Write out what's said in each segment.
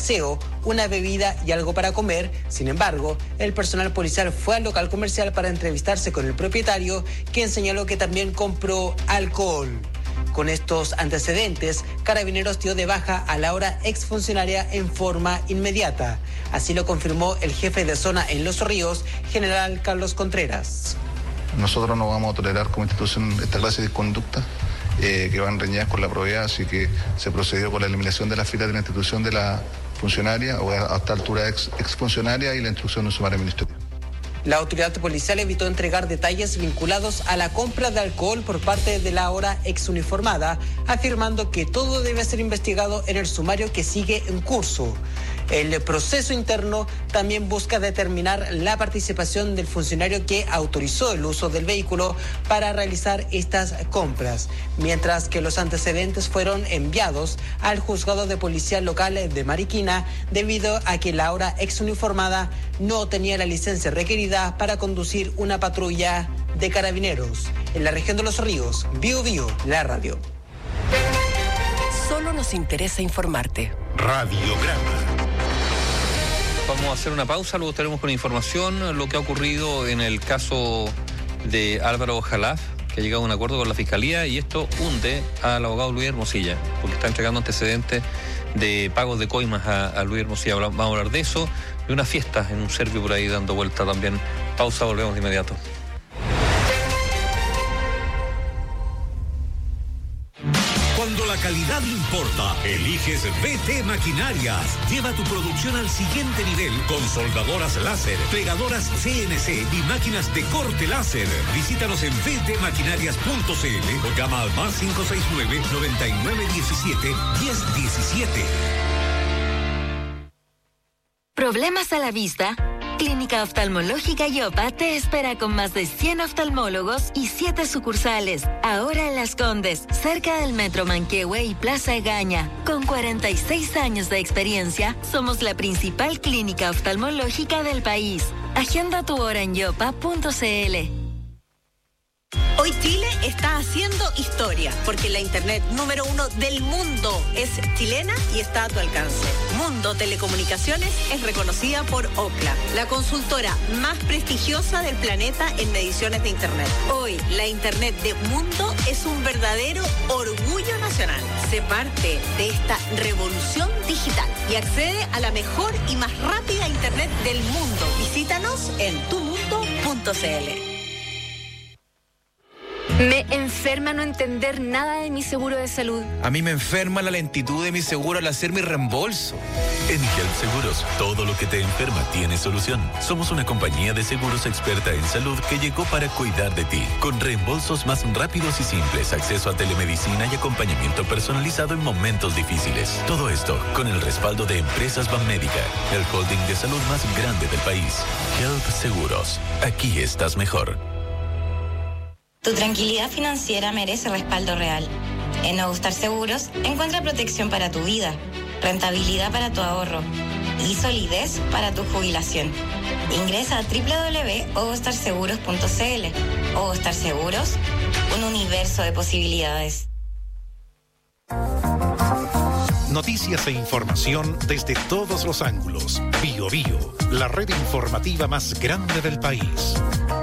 aseo, una bebida y algo para comer. Sin embargo, el personal policial fue al local comercial para entrevistarse con el propietario, quien señaló que también compró alcohol. Con estos antecedentes, Carabineros dio de baja a la ahora exfuncionaria en forma inmediata. Así lo confirmó el jefe de zona en Los Ríos, general Carlos Contreras. Nosotros no vamos a tolerar como institución esta clase de conducta que van reñidas con la probidad, así que se procedió con la eliminación de la fila de la institución de la funcionaria, o a esta altura exfuncionaria, y la instrucción de un sumario administrativo. La autoridad policial evitó entregar detalles vinculados a la compra de alcohol por parte de la ahora exuniformada, afirmando que todo debe ser investigado en el sumario que sigue en curso. El proceso interno también busca determinar la participación del funcionario que autorizó el uso del vehículo para realizar estas compras, mientras que los antecedentes fueron enviados al juzgado de policía local de Mariquina debido a que la ahora exuniformada no tenía la licencia requerida para conducir una patrulla de Carabineros. En la región de Los Ríos, Bio Bio, la radio. Solo nos interesa informarte. Radiograma. Vamos a hacer una pausa, luego estaremos con información, lo que ha ocurrido en el caso de Álvaro Jalaf, que ha llegado a un acuerdo con la Fiscalía, y esto hunde al abogado Luis Hermosilla, porque está entregando antecedentes de pagos de coimas a Luis Hermosilla. Vamos a hablar de eso, de una fiesta en un Servio por ahí dando vuelta también. Pausa, volvemos de inmediato. Cuando la calidad importa, eliges BT Maquinarias. Lleva tu producción al siguiente nivel con soldadoras láser, pegadoras CNC y máquinas de corte láser. Visítanos en btmaquinarias.cl o llama al más 569-9917-1017. ¿Problemas a la vista? Clínica Oftalmológica Yopa te espera con más de 100 oftalmólogos y 7 sucursales. Ahora en Las Condes, cerca del Metro Manquehue y Plaza Egaña. Con 46 años de experiencia, somos la principal clínica oftalmológica del país. Agenda tu hora en yopa.cl. Hoy Chile está haciendo historia, porque la internet número 1 del mundo es chilena y está a tu alcance. Mundo Telecomunicaciones es reconocida por Ookla, la consultora más prestigiosa del planeta en mediciones de internet. Hoy, la internet de Mundo es un verdadero orgullo nacional. Sé parte de esta revolución digital y accede a la mejor y más rápida internet del mundo. Visítanos en tumundo.cl. Me enferma no entender nada de mi seguro de salud. A mí me enferma la lentitud de mi seguro al hacer mi reembolso. En Health Seguros, todo lo que te enferma tiene solución. Somos una compañía de seguros experta en salud que llegó para cuidar de ti, con reembolsos más rápidos y simples, acceso a telemedicina y acompañamiento personalizado en momentos difíciles. Todo esto con el respaldo de Empresas Banmédica, el holding de salud más grande del país. Health Seguros, aquí estás mejor. Tu tranquilidad financiera merece respaldo real. En Ogustar Seguros, encuentra protección para tu vida, rentabilidad para tu ahorro y solidez para tu jubilación. Ingresa a www.ogustarseguros.cl. Ogustar Seguros, un universo de posibilidades. Noticias e información desde todos los ángulos. Bio Bio, la red informativa más grande del país.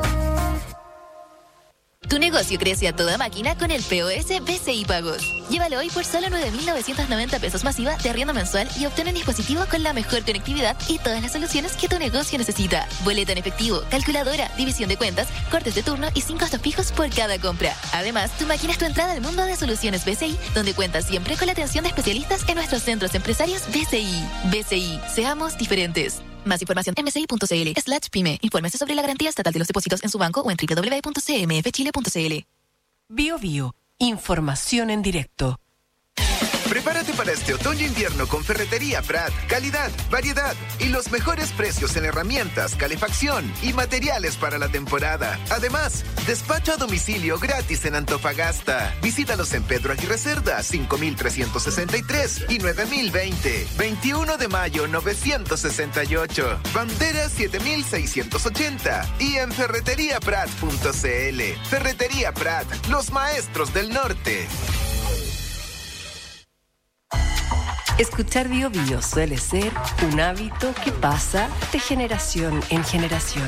Tu negocio crece a toda máquina con el POS BCI Pagos. Llévalo hoy por solo 9.990 pesos masiva de arriendo mensual y obtén un dispositivo con la mejor conectividad y todas las soluciones que tu negocio necesita. Boleta en efectivo, calculadora, división de cuentas, cortes de turno y 5 costos fijos por cada compra. Además, tu máquina es tu entrada al mundo de soluciones BCI, donde cuentas siempre con la atención de especialistas en nuestros centros empresarios BCI. BCI, seamos diferentes. Más información en bci.cl/pyme. Infórmese sobre la garantía estatal de los depósitos en su banco o en www.cmfchile.cl. Bio Bio, información en directo. Prepárate para este otoño-invierno con Ferretería Prat. Calidad, variedad y los mejores precios en herramientas, calefacción y materiales para la temporada. Además, despacho a domicilio gratis en Antofagasta. Visítalos en Pedro Aguirre Cerda, 5363 y 9020. 21 de mayo, 968. Bandera 7680. Y en ferreteriaprat.cl. Ferretería Prat, los maestros del norte. Escuchar Bio Bio suele ser un hábito que pasa de generación en generación.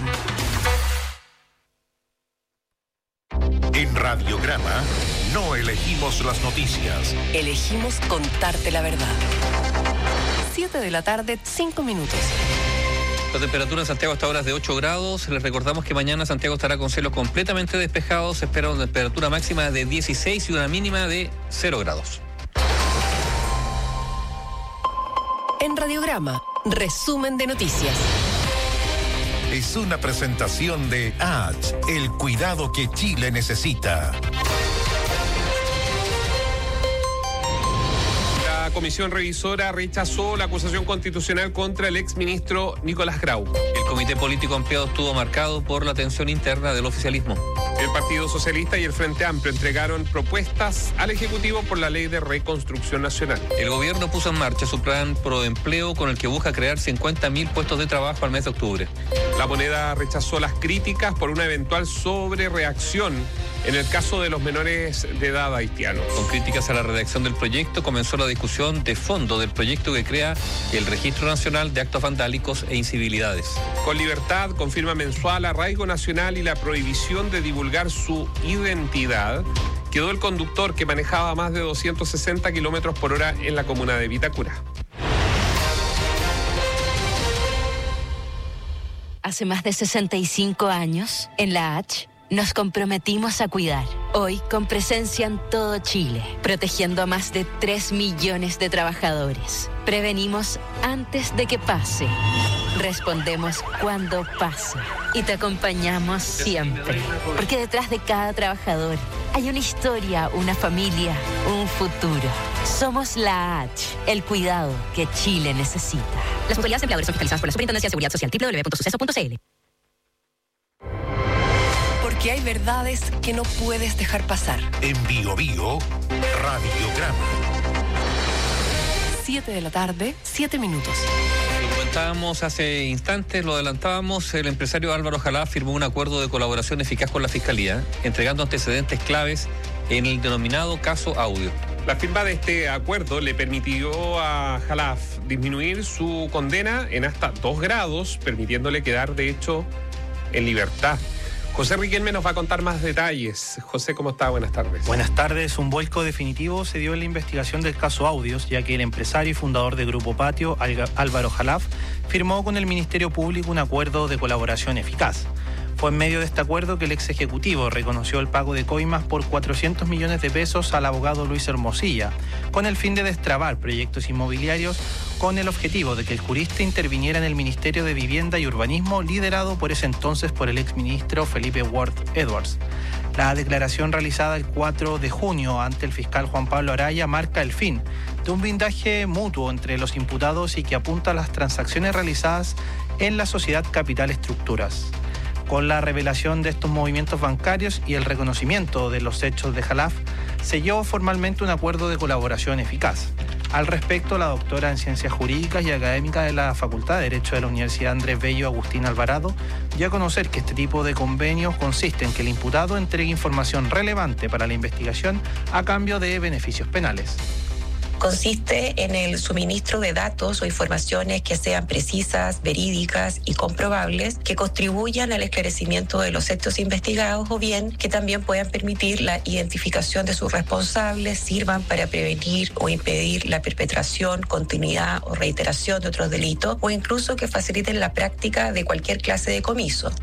En Radiograma no elegimos las noticias. Elegimos contarte la verdad. 7 de la tarde, 5 minutos. La temperatura en Santiago hasta ahora es de 8 grados. Les recordamos que mañana Santiago estará con cielos completamente despejados. Se espera una temperatura máxima de 16 y una mínima de 0 grados. En Radiograma, resumen de noticias. Es una presentación de ATS, el cuidado que Chile necesita. La comisión revisora rechazó la acusación constitucional contra el exministro Nicolás Grau. El comité político ampliado estuvo marcado por la tensión interna del oficialismo. El Partido Socialista y el Frente Amplio entregaron propuestas al Ejecutivo por la Ley de Reconstrucción Nacional. El gobierno puso en marcha su plan Proempleo con el que busca crear 50.000 puestos de trabajo al mes de octubre. La Moneda rechazó las críticas por una eventual sobrereacción en el caso de los menores de edad haitianos. Con críticas a la redacción del proyecto, comenzó la discusión de fondo del proyecto que crea el Registro Nacional de Actos Vandálicos e Incivilidades. Con Libertad confirma mensual arraigo nacional y la prohibición de divulgar su identidad. Quedó el conductor que manejaba más de 260 kilómetros por hora en la comuna de Vitacura. Hace más de 65 años, en la H, nos comprometimos a cuidar. Hoy, con presencia en todo Chile, protegiendo a más de 3 millones de trabajadores. Prevenimos antes de que pase. Respondemos cuando pasa. Y te acompañamos siempre. Porque detrás de cada trabajador hay una historia, una familia, un futuro. Somos la H, el cuidado que Chile necesita. Las autoridades empleadores son fiscalizadas por la Superintendencia de Seguridad Social, www.suceso.cl. Porque hay verdades que no puedes dejar pasar. En Bio Bio, Radiograma. 7 de la tarde, 7 minutos. Lo comentábamos hace instantes, lo adelantábamos, el empresario Álvaro Jalaf firmó un acuerdo de colaboración eficaz con la Fiscalía, entregando antecedentes claves en el denominado caso Audio. La firma de este acuerdo le permitió a Jalaf disminuir su condena en hasta 2 grados, permitiéndole quedar, de hecho, en libertad. José Riquelme nos va a contar más detalles. José, ¿cómo está? Buenas tardes. Buenas tardes. Un vuelco definitivo se dio en la investigación del caso Audios, ya que el empresario y fundador de Grupo Patio, Álvaro Jalaf, firmó con el Ministerio Público un acuerdo de colaboración eficaz. Fue en medio de este acuerdo que el ex ejecutivo reconoció el pago de coimas por 400 millones de pesos al abogado Luis Hermosilla, con el fin de destrabar proyectos inmobiliarios, con el objetivo de que el jurista interviniera en el Ministerio de Vivienda y Urbanismo, liderado por ese entonces por el exministro Felipe Ward Edwards. La declaración realizada el 4 de junio ante el fiscal Juan Pablo Araya marca el fin de un blindaje mutuo entre los imputados y que apunta a las transacciones realizadas en la sociedad Capital Estructuras. Con la revelación de estos movimientos bancarios y el reconocimiento de los hechos de Jalaf, selló formalmente un acuerdo de colaboración eficaz. Al respecto, la doctora en Ciencias Jurídicas y académica de la Facultad de Derecho de la Universidad Andrés Bello, Agustín Alvarado, dio a conocer que este tipo de convenios consiste en que el imputado entregue información relevante para la investigación a cambio de beneficios penales. Consiste en el suministro de datos o informaciones que sean precisas, verídicas y comprobables, que contribuyan al esclarecimiento de los hechos investigados o bien que también puedan permitir la identificación de sus responsables, sirvan para prevenir o impedir la perpetración, continuidad o reiteración de otros delitos o incluso que faciliten la práctica de cualquier clase de comiso.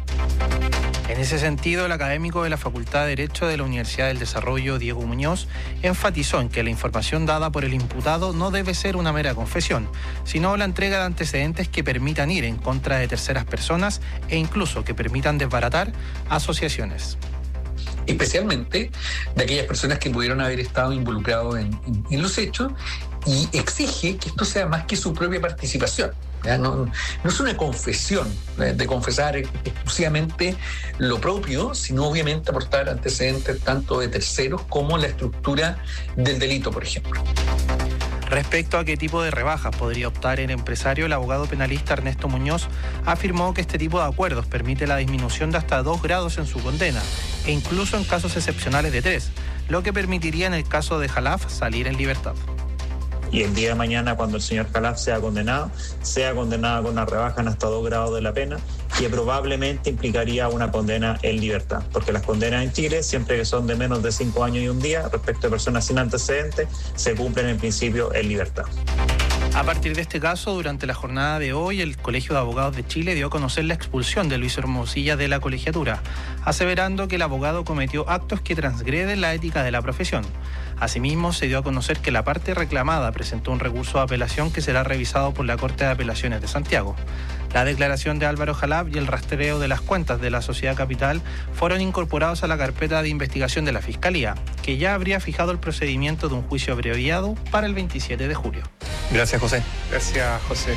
En ese sentido, el académico de la Facultad de Derecho de la Universidad del Desarrollo, Diego Muñoz, enfatizó en que la información dada por el imputado no debe ser una mera confesión, sino la entrega de antecedentes que permitan ir en contra de terceras personas e incluso que permitan desbaratar asociaciones. Especialmente de aquellas personas que pudieron haber estado involucrados en los hechos, y exige que esto sea más que su propia participación. No es una confesión de confesar exclusivamente lo propio, sino obviamente aportar antecedentes tanto de terceros como la estructura del delito, por ejemplo. Respecto a qué tipo de rebajas podría optar el empresario, el abogado penalista Ernesto Muñoz afirmó que este tipo de acuerdos permite la disminución de hasta 2 grados en su condena e incluso en casos excepcionales de 3, lo que permitiría en el caso de Jalaf salir en libertad. y el día de mañana, cuando el señor Khalaf sea condenado con una rebaja en hasta 2 grados de la pena, que probablemente implicaría una condena en libertad, porque las condenas en Chile, siempre que son de menos de 5 años y un día, respecto a personas sin antecedentes, se cumplen en principio en libertad. A partir de este caso, durante la jornada de hoy, el Colegio de Abogados de Chile dio a conocer la expulsión de Luis Hermosilla de la colegiatura, aseverando que el abogado cometió actos que transgreden la ética de la profesión. Asimismo, se dio a conocer que la parte reclamada presentó un recurso de apelación que será revisado por la Corte de Apelaciones de Santiago. La declaración de Álvaro Jalaf y el rastreo de las cuentas de la Sociedad Capital fueron incorporados a la carpeta de investigación de la Fiscalía, que ya habría fijado el procedimiento de un juicio abreviado para el 27 de julio. Gracias, José. Gracias, José.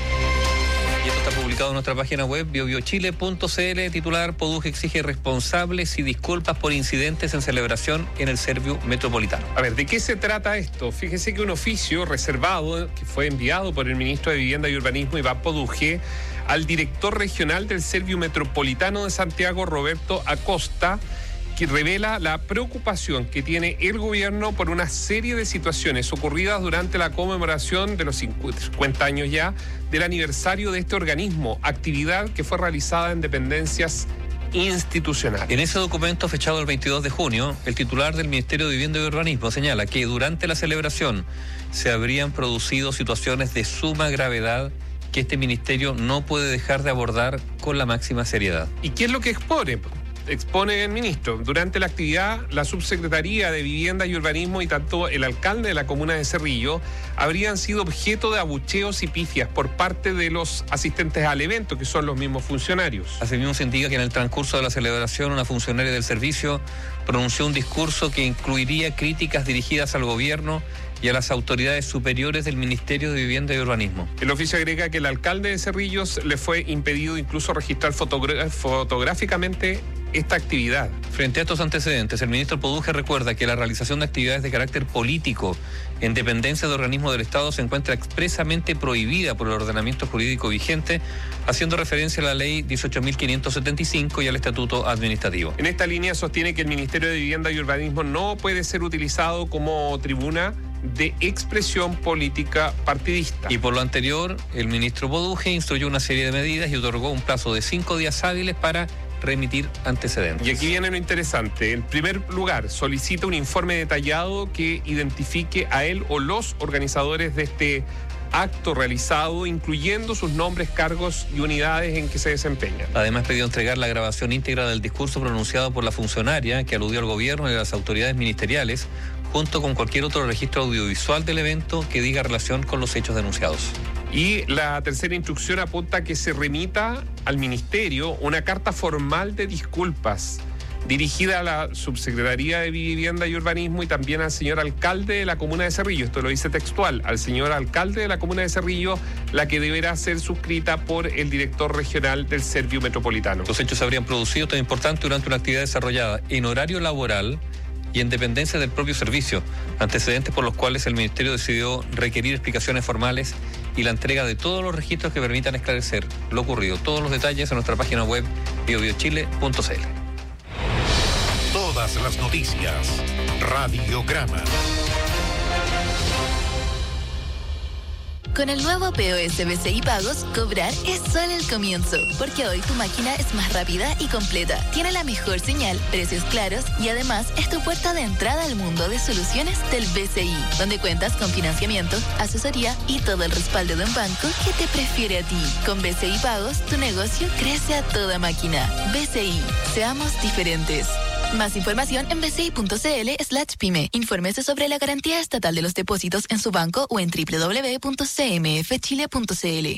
Y esto está publicado en nuestra página web, biobiochile.cl, titular: Produje exige responsables y disculpas por incidentes en celebración en el Serviu Metropolitano. A ver, ¿de qué se trata esto? Fíjese que un oficio reservado que fue enviado por el ministro de Vivienda y Urbanismo, Iván Produje, al director regional del Serviu Metropolitano de Santiago, Roberto Acosta, que revela la preocupación que tiene el gobierno por una serie de situaciones ocurridas durante la conmemoración de los 50 años ya del aniversario de este organismo, actividad que fue realizada en dependencias institucionales. En ese documento fechado el 22 de junio, el titular del Ministerio de Vivienda y Urbanismo señala que durante la celebración se habrían producido situaciones de suma gravedad que este ministerio no puede dejar de abordar con la máxima seriedad. ¿Y qué es lo que expone? Expone el ministro. Durante la actividad, la Subsecretaría de Vivienda y Urbanismo y tanto el alcalde de la comuna de Cerrillo habrían sido objeto de abucheos y pifias por parte de los asistentes al evento, que son los mismos funcionarios. Asimismo, se indica que en el transcurso de la celebración, una funcionaria del servicio pronunció un discurso que incluiría críticas dirigidas al gobierno y a las autoridades superiores del Ministerio de Vivienda y Urbanismo. El oficio agrega que el alcalde de Cerrillos le fue impedido incluso registrar fotográficamente esta actividad. Frente a estos antecedentes, el ministro Produje recuerda que la realización de actividades de carácter político en dependencia de organismos del Estado se encuentra expresamente prohibida por el ordenamiento jurídico vigente, haciendo referencia a la ley 18.575 y al estatuto administrativo. En esta línea sostiene que el Ministerio de Vivienda y Urbanismo no puede ser utilizado como tribuna de expresión política partidista. Y por lo anterior, el ministro Produje instruyó una serie de medidas y otorgó un plazo de 5 días hábiles para remitir antecedentes. Y aquí viene lo interesante. En primer lugar, solicita un informe detallado que identifique a él o los organizadores de este acto realizado, incluyendo sus nombres, cargos y unidades en que se desempeñan. Además, pidió entregar la grabación íntegra del discurso pronunciado por la funcionaria que aludió al gobierno y a las autoridades ministeriales, junto con cualquier otro registro audiovisual del evento que diga relación con los hechos denunciados. Y la tercera instrucción apunta a que se remita al Ministerio una carta formal de disculpas dirigida a la Subsecretaría de Vivienda y Urbanismo y también al señor alcalde de la comuna de Cerrillo. Esto lo dice textual, al señor alcalde de la comuna de Cerrillo, la que deberá ser suscrita por el director regional del Serviu Metropolitano. Los hechos se habrían producido, tan importante, durante una actividad desarrollada en horario laboral y en dependencia del propio servicio, antecedentes por los cuales el Ministerio decidió requerir explicaciones formales y la entrega de todos los registros que permitan esclarecer lo ocurrido. Todos los detalles en nuestra página web biobiochile.cl. Todas las noticias. Radiograma. Con el nuevo POS BCI Pagos, cobrar es solo el comienzo, porque hoy tu máquina es más rápida y completa. Tiene la mejor señal, precios claros y además es tu puerta de entrada al mundo de soluciones del BCI, donde cuentas con financiamiento, asesoría y todo el respaldo de un banco que te prefiere a ti. Con BCI Pagos, tu negocio crece a toda máquina. BCI, seamos diferentes. Más información en bci.cl/pyme. Infórmese sobre la garantía estatal de los depósitos en su banco o en www.cmfchile.cl.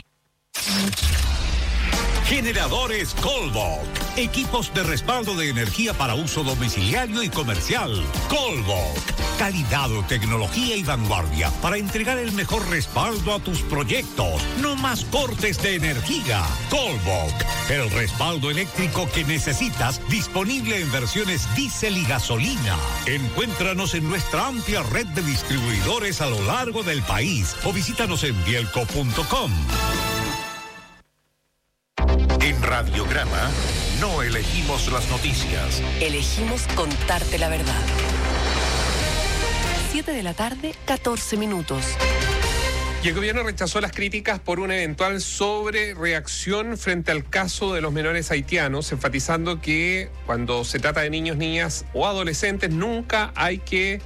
Generadores Colvoc. Equipos de respaldo de energía para uso domiciliario y comercial. Colvoc. Calidad, tecnología y vanguardia para entregar el mejor respaldo a tus proyectos. No más cortes de energía. Colvoc. El respaldo eléctrico que necesitas, disponible en versiones diésel y gasolina. Encuéntranos en nuestra amplia red de distribuidores a lo largo del país o visítanos en bielco.com. En Radiograma no elegimos las noticias. Elegimos contarte la verdad. 7 de la tarde, 14 minutos. Y el gobierno rechazó las críticas por una eventual sobrereacción frente al caso de los menores haitianos, enfatizando que cuando se trata de niños, niñas o adolescentes nunca hay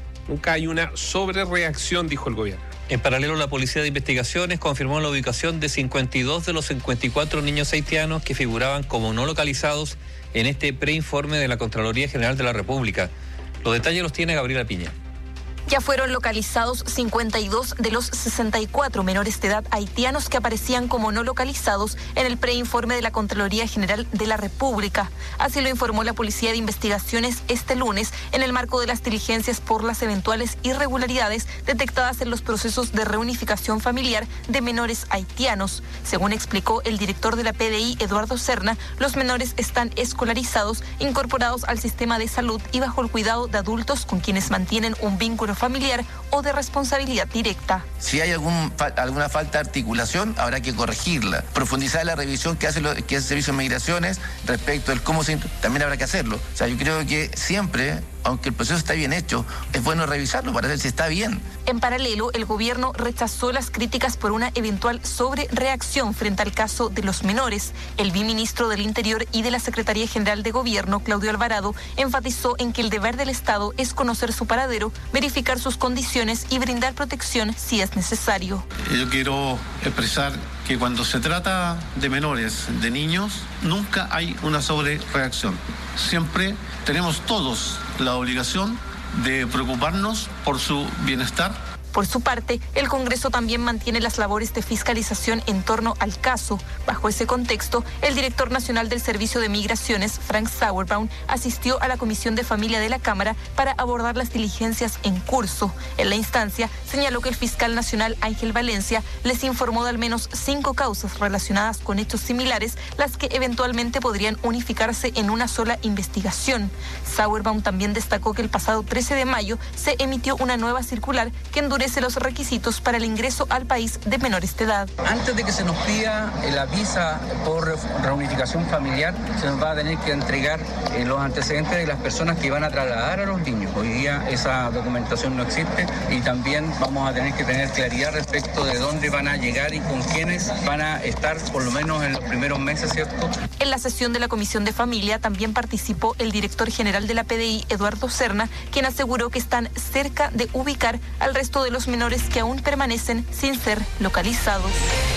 una sobrereacción, dijo el gobierno. En paralelo, la Policía de Investigaciones confirmó la ubicación de 52 de los 54 niños haitianos que figuraban como no localizados en este preinforme de la Contraloría General de la República. Los detalles los tiene Gabriela Piña. Ya fueron localizados 52 de los 64 menores de edad haitianos que aparecían como no localizados en el preinforme de la Contraloría General de la República. Así lo informó la Policía de Investigaciones este lunes en el marco de las diligencias por las eventuales irregularidades detectadas en los procesos de reunificación familiar de menores haitianos. Según explicó el director de la PDI, Eduardo Serna, los menores están escolarizados, incorporados al sistema de salud y bajo el cuidado de adultos con quienes mantienen un vínculo familiar o de responsabilidad directa. Si hay alguna falta de articulación, habrá que corregirla. Profundizar la revisión que hace el Servicio de Migraciones respecto del cómo también habrá que hacerlo. O sea, yo creo que siempre, aunque el proceso está bien hecho, es bueno revisarlo para ver si está bien. En paralelo, el gobierno rechazó las críticas por una eventual sobrereacción frente al caso de los menores. El viceministro del Interior y de la Secretaría General de Gobierno, Claudio Alvarado, enfatizó en que el deber del Estado es conocer su paradero, verificar sus condiciones y brindar protección si es necesario. Yo quiero expresar que cuando se trata de menores, de niños, nunca hay una sobrereacción. Siempre tenemos todos la obligación de preocuparnos por su bienestar. Por su parte, el Congreso también mantiene las labores de fiscalización en torno al caso. Bajo ese contexto, el director nacional del Servicio de Migraciones, Frank Sauerbaum, asistió a la Comisión de Familia de la Cámara para abordar las diligencias en curso. En la instancia, señaló que el fiscal nacional Ángel Valencia les informó de al menos 5 causas relacionadas con hechos similares, las que eventualmente podrían unificarse en una sola investigación. Sauerbaum también destacó que el pasado 13 de mayo se emitió una nueva circular que endurece los requisitos para el ingreso al país de menores de edad. Antes de que se nos pida la visa por reunificación familiar, se nos va a tener que entregar los antecedentes de las personas que van a trasladar a los niños. Hoy día esa documentación no existe y también vamos a tener que tener claridad respecto de dónde van a llegar y con quiénes van a estar por lo menos en los primeros meses, ¿cierto? En la sesión de la Comisión de Familia también participó el director general de la PDI, Eduardo Serna, quien aseguró que están cerca de ubicar al resto de los menores que aún permanecen sin ser localizados.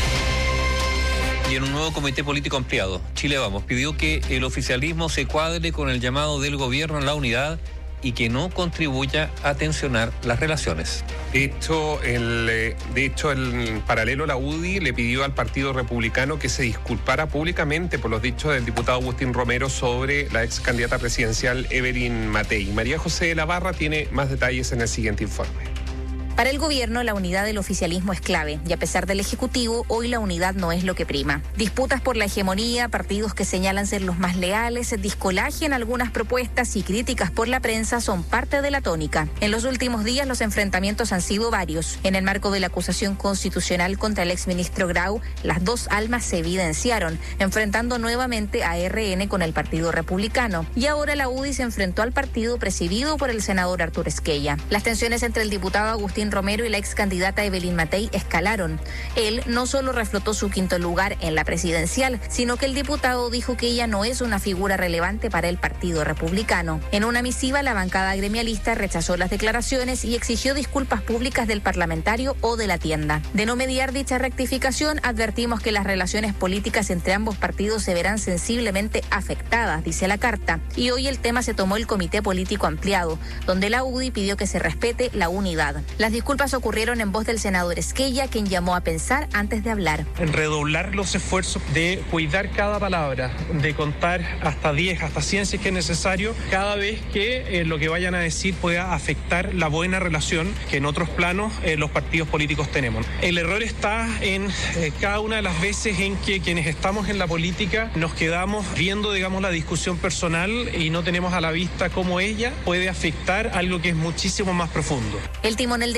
Y en un nuevo comité político ampliado, Chile Vamos pidió que el oficialismo se cuadre con el llamado del gobierno en la unidad y que no contribuya a tensionar las relaciones. De hecho, en paralelo, la UDI le pidió al Partido Republicano que se disculpara públicamente por los dichos del diputado Agustín Romero sobre la ex candidata presidencial Evelyn Matei. María José de la Barra tiene más detalles en el siguiente informe. Para el gobierno, la unidad del oficialismo es clave y a pesar del Ejecutivo, hoy la unidad no es lo que prima. Disputas por la hegemonía, partidos que señalan ser los más leales, discolaje en algunas propuestas y críticas por la prensa son parte de la tónica. En los últimos días los enfrentamientos han sido varios. En el marco de la acusación constitucional contra el exministro Grau, las dos almas se evidenciaron, enfrentando nuevamente a RN con el Partido Republicano. Y ahora la UDI se enfrentó al partido presidido por el senador Arturo Esquella. Las tensiones entre el diputado Agustín Romero y la ex candidata Evelyn Matei escalaron. Él no solo reflotó su quinto lugar en la presidencial, sino que el diputado dijo que ella no es una figura relevante para el Partido Republicano. En una misiva, la bancada gremialista rechazó las declaraciones y exigió disculpas públicas del parlamentario o de la tienda. De no mediar dicha rectificación, advertimos que las relaciones políticas entre ambos partidos se verán sensiblemente afectadas, dice la carta. Y hoy el tema se tomó el comité político ampliado, donde la UDI pidió que se respete la unidad. Las disculpas ocurrieron en voz del senador Esquella, quien llamó a pensar antes de hablar. Redoblar los esfuerzos de cuidar cada palabra, de contar hasta 10, hasta 100 si es que es necesario, cada vez que lo que vayan a decir pueda afectar la buena relación que en otros planos los partidos políticos tenemos. El error está en cada una de las veces en que quienes estamos en la política nos quedamos viendo, digamos, la discusión personal y no tenemos a la vista cómo ella puede afectar algo que es muchísimo más profundo. El timonel de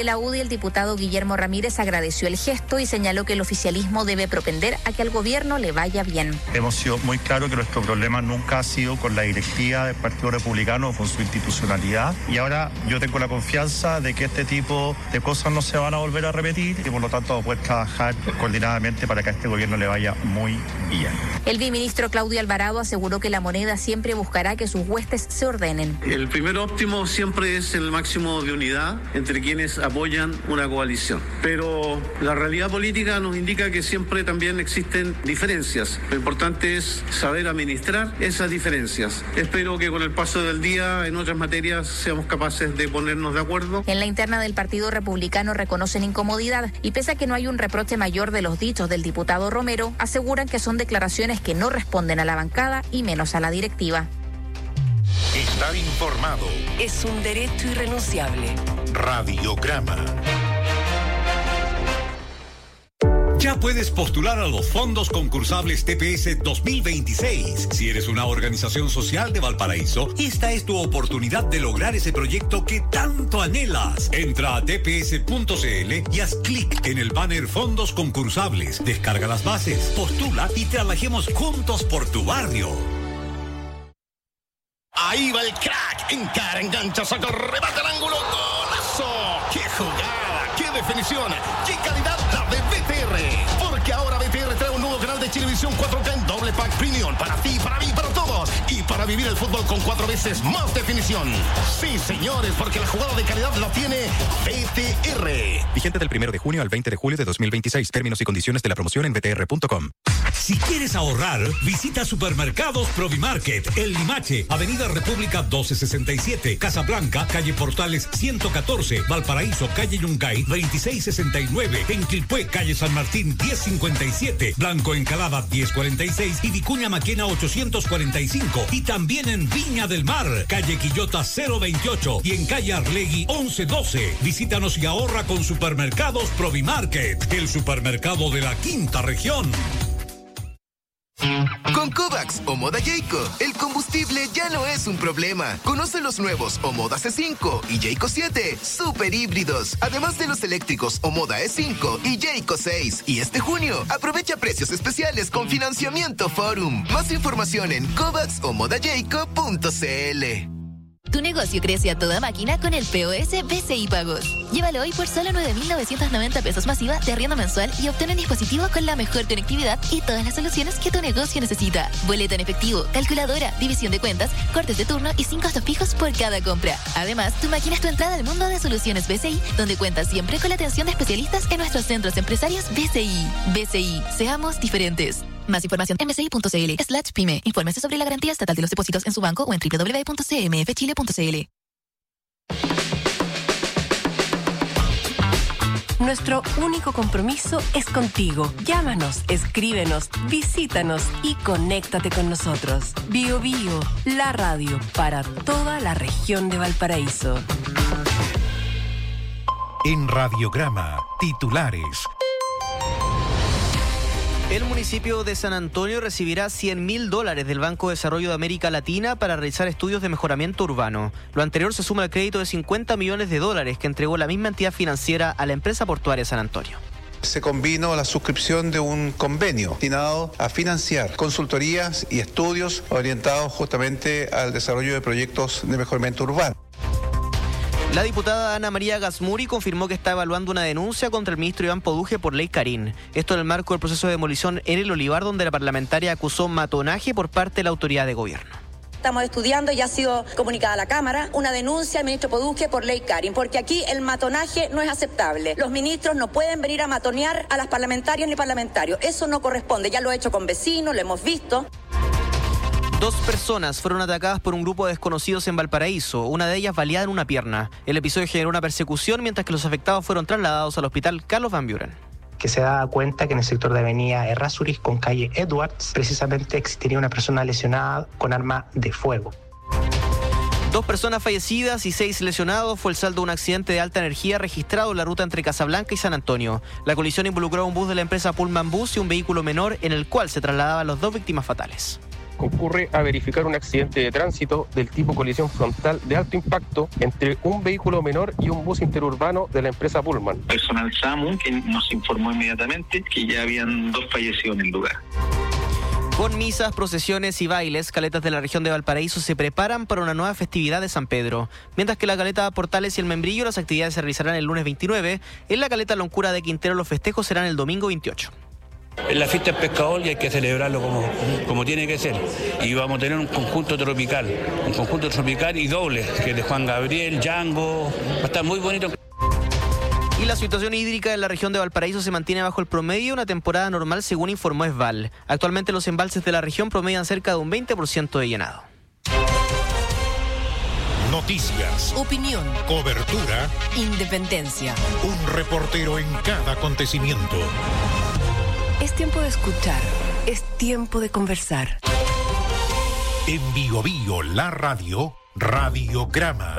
de la UDI, el diputado Guillermo Ramírez agradeció el gesto y señaló que el oficialismo debe propender a que al gobierno le vaya bien. Hemos sido muy claros que nuestro problema nunca ha sido con la directiva del Partido Republicano o con su institucionalidad, y ahora yo tengo la confianza de que este tipo de cosas no se van a volver a repetir y por lo tanto poder trabajar coordinadamente para que a este gobierno le vaya muy bien. El viceministro Claudio Alvarado aseguró que la moneda siempre buscará que sus huestes se ordenen. El primer óptimo siempre es el máximo de unidad entre quienes apoyan una coalición, pero la realidad política nos indica que siempre también existen diferencias. Lo importante es saber administrar esas diferencias. Espero que con el paso del día en otras materias seamos capaces de ponernos de acuerdo. En la interna del Partido Republicano reconocen incomodidad y pese a que no hay un reproche mayor de los dichos del diputado Romero, aseguran que son declaraciones que no responden a la bancada y menos a la directiva. Estar informado es un derecho irrenunciable. Radiograma. Ya puedes postular a los fondos concursables TPS 2026. Si eres una organización social de Valparaíso, esta es tu oportunidad de lograr ese proyecto que tanto anhelas. Entra a tps.cl y haz clic en el banner Fondos Concursables. Descarga las bases, postula y trabajemos juntos por tu barrio. Ahí va el crack. Encara, engancha, saca, remata el ángulo. ¡Golazo! ¡Qué jugada! ¡Qué definición! ¡Qué calidad la de BTR! Porque ahora BTR trae un nuevo canal de Chilevisión 4K en doble pack premium. Para ti, para mí, para todos. Y para vivir el fútbol con 4 veces más definición. Sí, señores, porque la jugada de calidad la tiene BTR. Vigente del 1 de junio al 20 de julio de 2026. Términos y condiciones de la promoción en btr.com. Si quieres ahorrar, visita Supermercados Provimarket, El Limache, Avenida República 1267, Casablanca, Calle Portales 114, Valparaíso, Calle Yungay 2669, en Quilpué, Calle San Martín 1057, Blanco Encalada 1046 y Vicuña Maquena 845. Y también en Viña del Mar, Calle Quillota 028 y en Calle Arlegui 1112. Visítanos y ahorra con Supermercados Provimarket, el supermercado de la quinta región. Con Kovacs o Moda Jayco, el combustible ya no es un problema. Conoce los nuevos Omoda C5 y Jayco 7, super híbridos. Además de los eléctricos Omoda E5 y Jayco 6. Y este junio, aprovecha precios especiales con financiamiento Forum. Más información en kovacsomodajayco.cl. Tu negocio crece a toda máquina con el POS BCI Pagos. Llévalo hoy por solo 9.990 pesos masiva de arriendo mensual y obtén un dispositivo con la mejor conectividad y todas las soluciones que tu negocio necesita. Boleta en efectivo, calculadora, división de cuentas, cortes de turno y 5 costos fijos por cada compra. Además, tu máquina es tu entrada al mundo de soluciones BCI, donde cuentas siempre con la atención de especialistas en nuestros centros empresarios BCI. BCI, seamos diferentes. Más información en bci.cl/pyme. Infórmese sobre la garantía estatal de los depósitos en su banco o en www.cmfchile.cl. Nuestro único compromiso es contigo. Llámanos, escríbenos, visítanos y conéctate con nosotros. Bio Bio, la radio para toda la región de Valparaíso. En Radiograma, titulares. El municipio de San Antonio recibirá $100.000 del Banco de Desarrollo de América Latina para realizar estudios de mejoramiento urbano. Lo anterior se suma al crédito de $50 millones que entregó la misma entidad financiera a la empresa portuaria San Antonio. Se combinó la suscripción de un convenio destinado a financiar consultorías y estudios orientados justamente al desarrollo de proyectos de mejoramiento urbano. La diputada Ana María Gasmuri confirmó que está evaluando una denuncia contra el ministro Iván Poduje por ley Carín. Esto en el marco del proceso de demolición en el Olivar, donde la parlamentaria acusó matonaje por parte de la autoridad de gobierno. Estamos estudiando, ya ha sido comunicada a la Cámara, una denuncia al ministro Poduje por ley Carín, porque aquí el matonaje no es aceptable. Los ministros no pueden venir a matonear a las parlamentarias ni parlamentarios. Eso no corresponde. Ya lo he hecho con vecinos, lo hemos visto. 2 personas fueron atacadas por un grupo de desconocidos en Valparaíso, una de ellas baleada en una pierna. El episodio generó una persecución mientras que los afectados fueron trasladados al hospital Carlos Van Buren. Que se da cuenta que en el sector de avenida Errázuriz con calle Edwards precisamente existiría una persona lesionada con arma de fuego. 2 personas fallecidas y 6 lesionados fue el saldo de un accidente de alta energía registrado en la ruta entre Casablanca y San Antonio. La colisión involucró a un bus de la empresa Pullman Bus y un vehículo menor en el cual se trasladaban las 2 víctimas fatales. concurre a verificar un accidente de tránsito del tipo colisión frontal de alto impacto entre un vehículo menor y un bus interurbano de la empresa Pullman. Personal SAMU que nos informó inmediatamente que ya habían 2 fallecidos en el lugar. Con misas, procesiones y bailes, caletas de la región de Valparaíso se preparan para una nueva festividad de San Pedro. Mientras que la caleta Portales y el Membrillo las actividades se realizarán el lunes 29, en la caleta Loncura de Quintero los festejos serán el domingo 28. La fiesta del pescador y hay que celebrarlo como tiene que ser. Y vamos a tener un conjunto tropical y doble, que es de Juan Gabriel, Django, va a estar muy bonito. Y la situación hídrica en la región de Valparaíso se mantiene bajo el promedio de una temporada normal, según informó ESVAL. Actualmente los embalses de la región promedian cerca de un 20% de llenado. Noticias, Opinión, cobertura, independencia. un reportero en cada acontecimiento. Es tiempo de escuchar, es tiempo de conversar. En Bio Bio, la radio, Radiograma.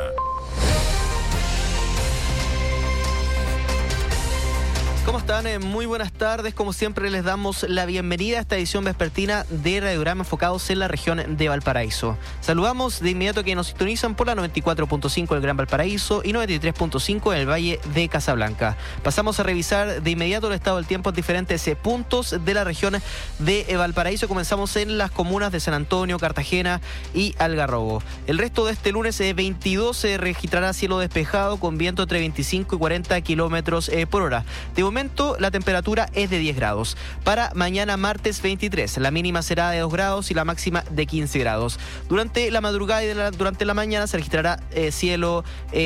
¿Cómo están? Muy buenas tardes. Como siempre les damos la bienvenida a esta edición vespertina de Radiograma enfocados en la región de Valparaíso. Saludamos de inmediato a quienes nos sintonizan por la 94.5 del Gran Valparaíso y 93.5 en el Valle de Casablanca. Pasamos a revisar de inmediato el estado del tiempo en diferentes puntos de la región de Valparaíso. Comenzamos en las comunas de San Antonio, Cartagena y Algarrobo. El resto de este lunes 22 se registrará cielo despejado con viento entre 25 y 40 kilómetros por hora. De momento la temperatura es de 10 grados. Para mañana martes 23, la mínima será de 2 grados y la máxima de 15 grados. Durante la madrugada y durante la mañana se registrará cielo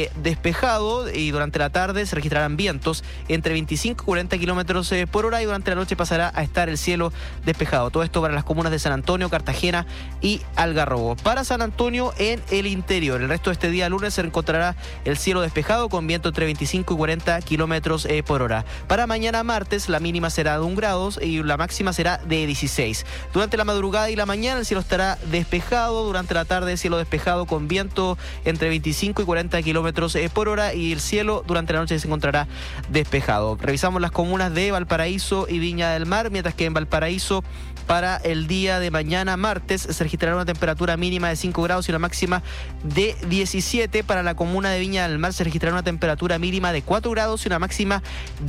despejado y durante la tarde se registrarán vientos entre 25 y 40 kilómetros por hora y durante la noche pasará a estar el cielo despejado. Todo esto para las comunas de San Antonio, Cartagena y Algarrobo. Para San Antonio en el interior, el resto de este día lunes se encontrará el cielo despejado con viento entre 25 y 40 kilómetros por hora. Para mañana martes la mínima será de 1 grado y la máxima será de 16. Durante la madrugada y la mañana el cielo estará despejado. Durante la tarde cielo despejado con viento entre 25 y 40 kilómetros por hora y el cielo durante la noche se encontrará despejado. Revisamos las comunas de Valparaíso y Viña del Mar, mientras que en Valparaíso para el día de mañana martes se registrará una temperatura mínima de 5 grados y una máxima de 17. Para la comuna de Viña del Mar se registrará una temperatura mínima de 4 grados y una máxima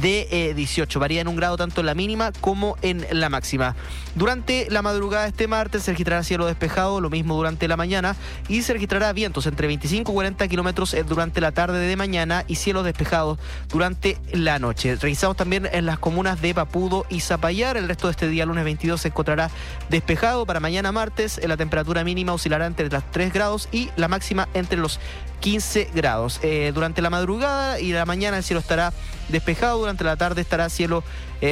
de 18. Varía en 1 grado tanto en la mínima como en la máxima. Durante la madrugada de este martes se registrará cielo despejado, lo mismo durante la mañana, y se registrará vientos entre 25 y 40 kilómetros durante la tarde de mañana y cielos despejados durante la noche. Revisamos también en las comunas de Papudo y Zapallar. El resto de este día, lunes 22, se encontrará despejado. Para mañana martes, la temperatura mínima oscilará entre los 3 grados y la máxima entre los 15 grados. Durante la madrugada y la mañana el cielo estará despejado. Durante la tarde estará cielo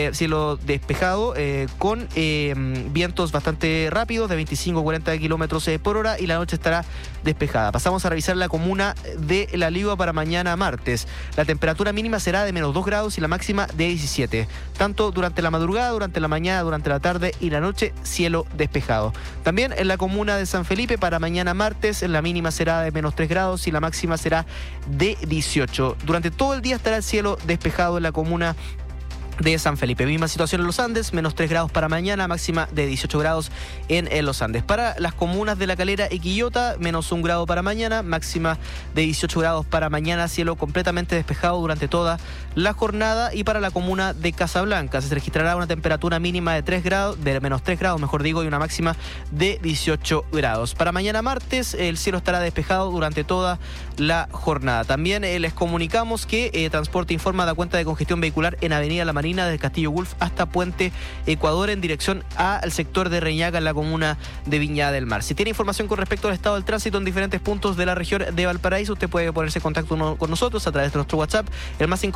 despejado con vientos bastante rápidos de 25 a 40 kilómetros por hora y la noche estará despejada. Pasamos a revisar la comuna de La Ligua para mañana martes. La temperatura mínima será de menos 2 grados y la máxima de 17. Tanto durante la madrugada, durante la mañana, durante la tarde y la noche, cielo despejado. También en la comuna de San Felipe para mañana martes, la mínima será de menos 3 grados y la máxima será de 18. Durante todo el día estará el cielo despejado en la comuna de San Felipe. Misma situación en los Andes, menos 3 grados para mañana, máxima de 18 grados en los Andes. Para las comunas de La Calera y Quillota, menos 1 grado para mañana, máxima de 18 grados para mañana, cielo completamente despejado durante toda la jornada. Y para la comuna de Casablanca se registrará una temperatura mínima de 3 grados, de menos 3 grados, mejor digo, y una máxima de 18 grados. Para mañana martes, el cielo estará despejado durante toda la jornada. También les comunicamos que Transporte Informa da cuenta de congestión vehicular en Avenida La Marina desde Castillo Gulf hasta Puente Ecuador en dirección al sector de Reñaca en la comuna de Viña del Mar. Si tiene información con respecto al estado del tránsito en diferentes puntos de la región de Valparaíso, usted puede ponerse en contacto con nosotros a través de nuestro WhatsApp, el más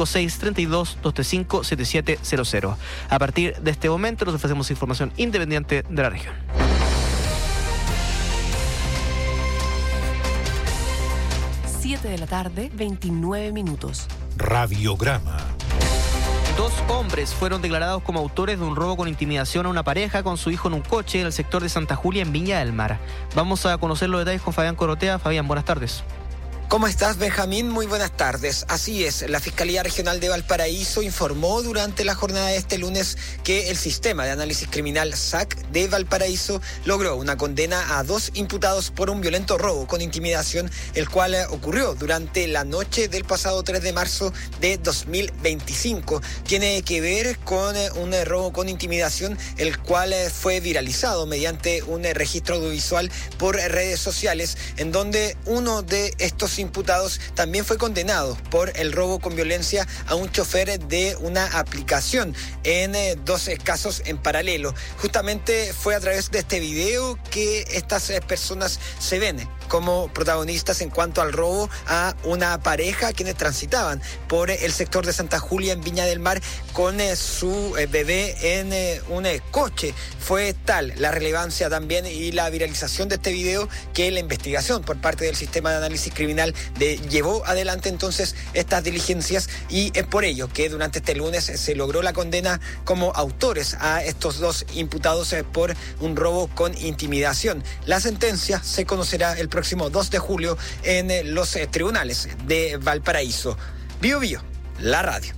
5632-235-7700. A partir de este momento nos ofrecemos información independiente de la región. De la tarde, 29 minutos. Radiograma. 2 hombres fueron declarados como autores de un robo con intimidación a una pareja con su hijo en un coche en el sector de Santa Julia, en Viña del Mar. Vamos a conocer los detalles con Fabián Corotea. Fabián, buenas tardes. ¿Cómo estás, Benjamín? Muy buenas tardes. Así es, la Fiscalía Regional de Valparaíso informó durante la jornada de este lunes que el Sistema de Análisis Criminal SAC de Valparaíso logró una condena a 2 imputados por un violento robo con intimidación, el cual ocurrió durante la noche del pasado 3 de marzo de 2025. Tiene que ver con un robo con intimidación, el cual fue viralizado mediante un registro audiovisual por redes sociales, en donde uno de estos imputados también fue condenado por el robo con violencia a un chofer de una aplicación en 2 casos en paralelo. Justamente fue a través de este video que estas personas se ven como protagonistas en cuanto al robo a una pareja quienes transitaban por el sector de Santa Julia en Viña del Mar con su bebé en un coche. Fue tal la relevancia también y la viralización de este video que la investigación por parte del Sistema de Análisis Criminal llevó adelante entonces estas diligencias, y es por ello que durante este lunes se logró la condena como autores a estos 2 imputados por un robo con intimidación. La sentencia se conocerá el próximo 2 de julio en los tribunales de Valparaíso. Bio Bio, la radio.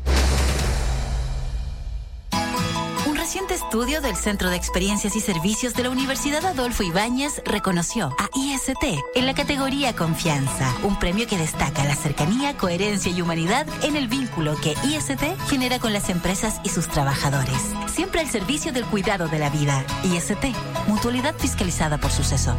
Un reciente estudio del Centro de Experiencias y Servicios de la Universidad Adolfo Ibáñez reconoció a IST en la categoría Confianza, un premio que destaca la cercanía, coherencia y humanidad en el vínculo que IST genera con las empresas y sus trabajadores. Siempre al servicio del cuidado de la vida. IST, mutualidad fiscalizada por Suceso.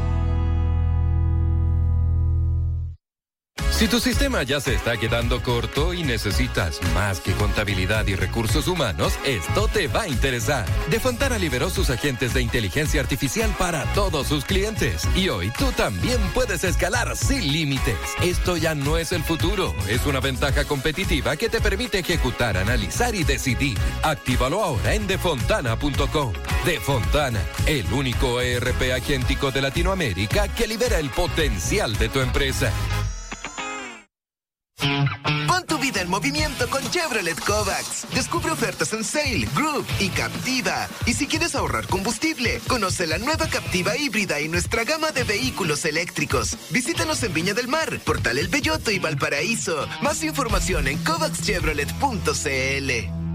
Si tu sistema ya se está quedando corto y necesitas más que contabilidad y recursos humanos, esto te va a interesar. Defontana liberó sus agentes de inteligencia artificial para todos sus clientes. Y hoy tú también puedes escalar sin límites. Esto ya no es el futuro. Es una ventaja competitiva que te permite ejecutar, analizar y decidir. Actívalo ahora en defontana.com. Defontana, el único ERP agéntico de Latinoamérica que libera el potencial de tu empresa. Pon tu vida en movimiento con Chevrolet Kovacs. Descubre ofertas en Sail, Group y Captiva. Y si quieres ahorrar combustible, conoce la nueva Captiva híbrida y nuestra gama de vehículos eléctricos. Visítanos en Viña del Mar, Portal El Belloto y Valparaíso. Más información en kovacschevrolet.cl.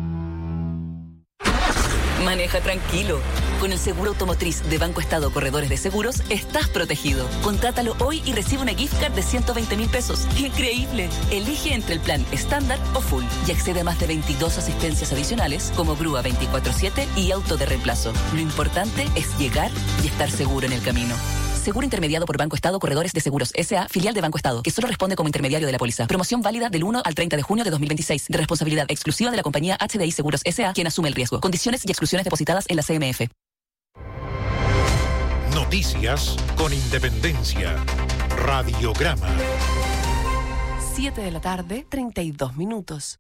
Maneja tranquilo. Con el seguro automotriz de Banco Estado Corredores de Seguros, estás protegido. Contrátalo hoy y recibe una gift card de 120,000 pesos. ¡Increíble! Elige entre el plan estándar o full y accede a más de 22 asistencias adicionales como grúa 24/7 y auto de reemplazo. Lo importante es llegar y estar seguro en el camino. Seguro intermediado por Banco Estado Corredores de Seguros S.A., filial de Banco Estado, que solo responde como intermediario de la póliza. Promoción válida del 1 al 30 de junio de 2026. De responsabilidad exclusiva de la compañía HDI Seguros S.A., quien asume el riesgo. Condiciones y exclusiones depositadas en la CMF. Noticias con independencia. Radiograma. 7 de la tarde, 32 minutos.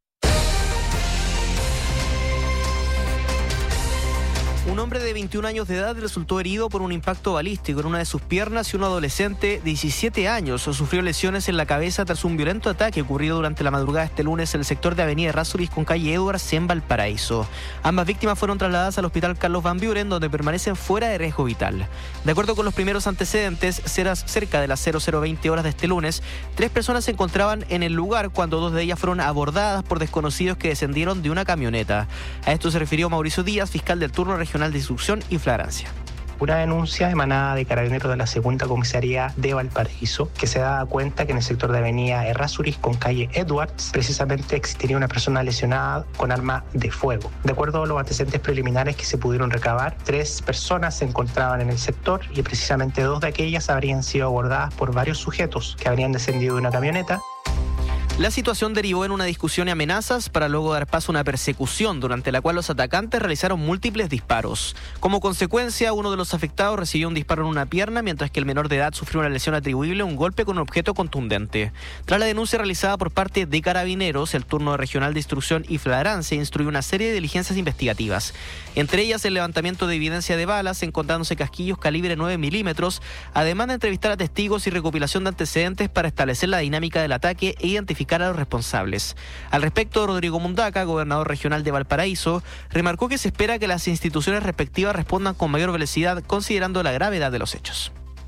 Un hombre de 21 años de edad resultó herido por un impacto balístico en una de sus piernas y un adolescente de 17 años sufrió lesiones en la cabeza tras un violento ataque ocurrido durante la madrugada de este lunes en el sector de Avenida Errázuriz con calle Edwards en Valparaíso. Ambas víctimas fueron trasladadas al hospital Carlos Van Buren, donde permanecen fuera de riesgo vital. De acuerdo con los primeros antecedentes, cerca de las 00:20 horas de este lunes, 3 personas se encontraban en el lugar cuando 2 de ellas fueron abordadas por desconocidos que descendieron de una camioneta. A esto se refirió Mauricio Díaz, fiscal del turno regional de instrucción y flagrancia. Una denuncia emanada de Carabineros de la Segunda Comisaría de Valparaíso, que se daba cuenta que en el sector de Avenida Errázuriz con calle Edwards precisamente existiría una persona lesionada con arma de fuego. De acuerdo a los antecedentes preliminares que se pudieron recabar, 3 personas se encontraban en el sector y precisamente 2 de aquellas habrían sido abordadas por varios sujetos que habrían descendido de una camioneta. La situación derivó en una discusión y amenazas para luego dar paso a una persecución durante la cual los atacantes realizaron múltiples disparos. Como consecuencia, uno de los afectados recibió un disparo en una pierna, mientras que el menor de edad sufrió una lesión atribuible a un golpe con un objeto contundente. Tras la denuncia realizada por parte de Carabineros, el turno regional de instrucción y flagrancia instruyó una serie de diligencias investigativas. Entre ellas el levantamiento de evidencia de balas, encontrándose casquillos calibre 9 milímetros, además de entrevistar a testigos y recopilación de antecedentes para establecer la dinámica del ataque e identificar a los responsables. Al respecto, Rodrigo Mundaca, gobernador regional de Valparaíso, remarcó que se espera que las instituciones respectivas respondan con mayor velocidad considerando la gravedad de los hechos.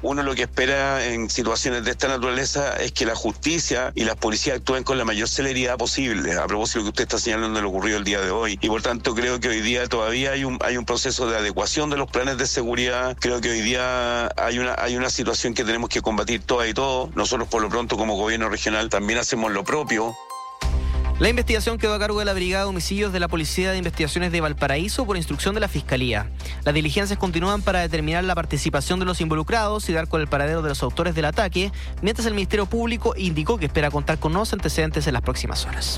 Uno lo que espera en situaciones de esta naturaleza es que la justicia y las policías actúen con la mayor celeridad posible, a propósito de lo que usted está señalando de lo ocurrido el día de hoy. Y por tanto creo que hoy día todavía hay un proceso de adecuación de los planes de seguridad. Creo que hoy día hay una situación que tenemos que combatir todas y todos. Nosotros por lo pronto como gobierno regional también hacemos lo propio. La investigación quedó a cargo de la Brigada de Homicidios de la Policía de Investigaciones de Valparaíso por instrucción de la Fiscalía. Las diligencias continúan para determinar la participación de los involucrados y dar con el paradero de los autores del ataque, mientras el Ministerio Público indicó que espera contar con nuevos antecedentes en las próximas horas.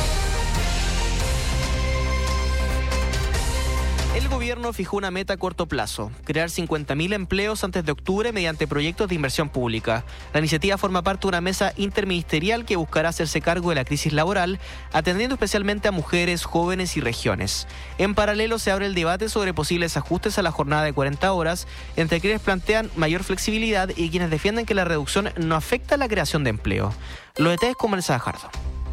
El gobierno fijó una meta a corto plazo, crear 50.000 empleos antes de octubre mediante proyectos de inversión pública. La iniciativa forma parte de una mesa interministerial que buscará hacerse cargo de la crisis laboral, atendiendo especialmente a mujeres, jóvenes y regiones. En paralelo se abre el debate sobre posibles ajustes a la jornada de 40 horas, entre quienes plantean mayor flexibilidad y quienes defienden que la reducción no afecta a la creación de empleo. Los detalles con Melissa Gajardo.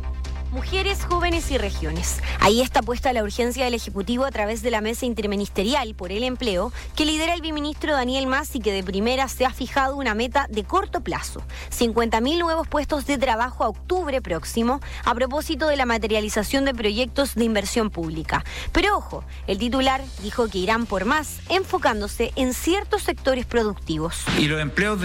Mujeres, jóvenes y regiones. Ahí está puesta la urgencia del Ejecutivo a través de la Mesa Interministerial por el Empleo que lidera el viceministro Daniel Mas y que de primera se ha fijado una meta de corto plazo. 50.000 nuevos puestos de trabajo a octubre próximo a propósito de la materialización de proyectos de inversión pública. Pero ojo, el titular dijo que irán por más, enfocándose en ciertos sectores productivos. Y los empleos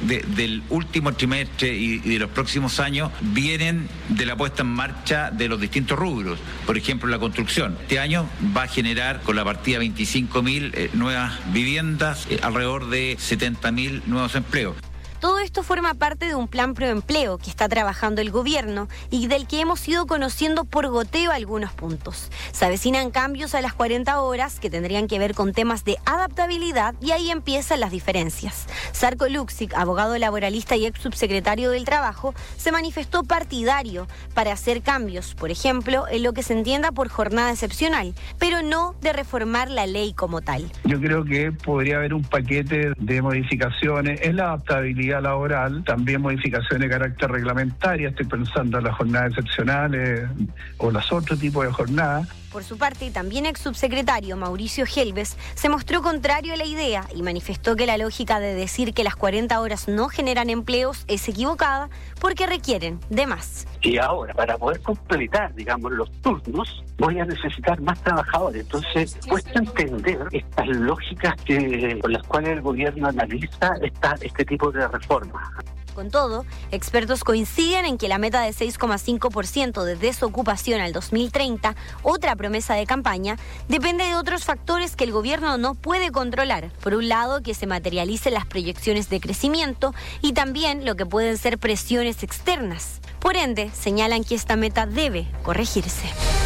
del último trimestre y de los próximos años vienen de la puesta en marcha de los distintos rubros. Por ejemplo, la construcción. Este año va a generar con la partida 25.000 nuevas viviendas, alrededor de 70.000 nuevos empleos. Todo esto forma parte de un plan proempleo que está trabajando el gobierno y del que hemos ido conociendo por goteo algunos puntos. Se avecinan cambios a las 40 horas que tendrían que ver con temas de adaptabilidad y ahí empiezan las diferencias. Sarko Luksic, abogado laboralista y ex subsecretario del Trabajo, se manifestó partidario para hacer cambios, por ejemplo, en lo que se entienda por jornada excepcional, pero no de reformar la ley como tal. Yo creo que podría haber un paquete de modificaciones en la adaptabilidad laboral, también modificaciones de carácter reglamentaria, estoy pensando en las jornadas excepcionales o los otros tipos de jornadas. Por su parte, también ex subsecretario Mauricio Helves se mostró contrario a la idea y manifestó que la lógica de decir que las 40 horas no generan empleos es equivocada porque requieren de más. Y ahora, para poder completar, digamos, los turnos, voy a necesitar más trabajadores. Entonces, cuesta entender estas lógicas con las cuales el gobierno analiza este tipo de reformas. Con todo, expertos coinciden en que la meta de 6,5% de desocupación al 2030, otra promesa de campaña, depende de otros factores que el gobierno no puede controlar. Por un lado, que se materialicen las proyecciones de crecimiento y también lo que pueden ser presiones externas. Por ende, señalan que esta meta debe corregirse.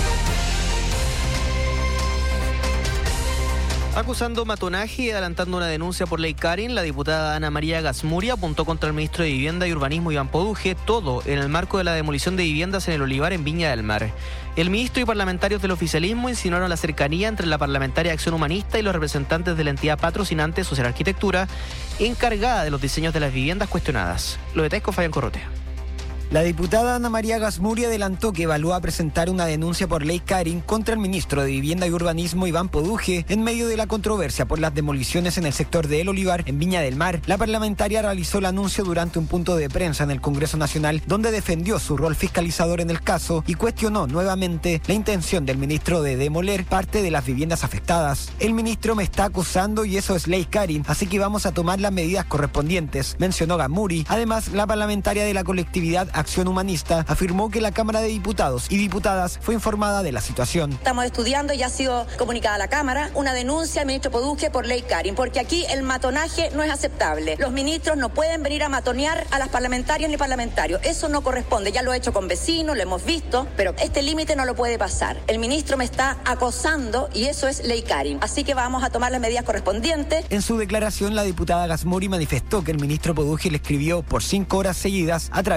Acusando matonaje y adelantando una denuncia por ley Karen, la diputada Ana María Gasmuria apuntó contra el ministro de Vivienda y Urbanismo Iván Poduje, todo en el marco de la demolición de viviendas en el Olivar en Viña del Mar. El ministro y parlamentarios del oficialismo insinuaron la cercanía entre la parlamentaria de Acción Humanista y los representantes de la entidad patrocinante Social Arquitectura, encargada de los diseños de las viviendas cuestionadas. Lo detalles con Fabián Corrotea. La diputada Ana María Gasmuria adelantó que evalúa presentar una denuncia por ley Karen contra el ministro de Vivienda y Urbanismo Iván Poduje en medio de la controversia por las demoliciones en el sector de El Olivar en Viña del Mar. La parlamentaria realizó el anuncio durante un punto de prensa en el Congreso Nacional donde defendió su rol fiscalizador en el caso y cuestionó nuevamente la intención del ministro de demoler parte de las viviendas afectadas. El ministro me está acusando y eso es ley Karen, así que vamos a tomar las medidas correspondientes, mencionó Gasmuria. Además, la parlamentaria de la colectividad Acción Humanista afirmó que la Cámara de Diputados y Diputadas fue informada de la situación. Estamos estudiando, ya ha sido comunicada a la Cámara, una denuncia al ministro Poduje por ley Karen, porque aquí el matonaje no es aceptable. Los ministros no pueden venir a matonear a las parlamentarias ni parlamentarios. Eso no corresponde. Ya lo he hecho con vecinos, lo hemos visto, pero este límite no lo puede pasar. El ministro me está acosando y eso es ley Karen. Así que vamos a tomar las medidas correspondientes. En su declaración, la diputada Gasmuria manifestó que el ministro Poduje le escribió por 5 horas seguidas a través de su WhatsApp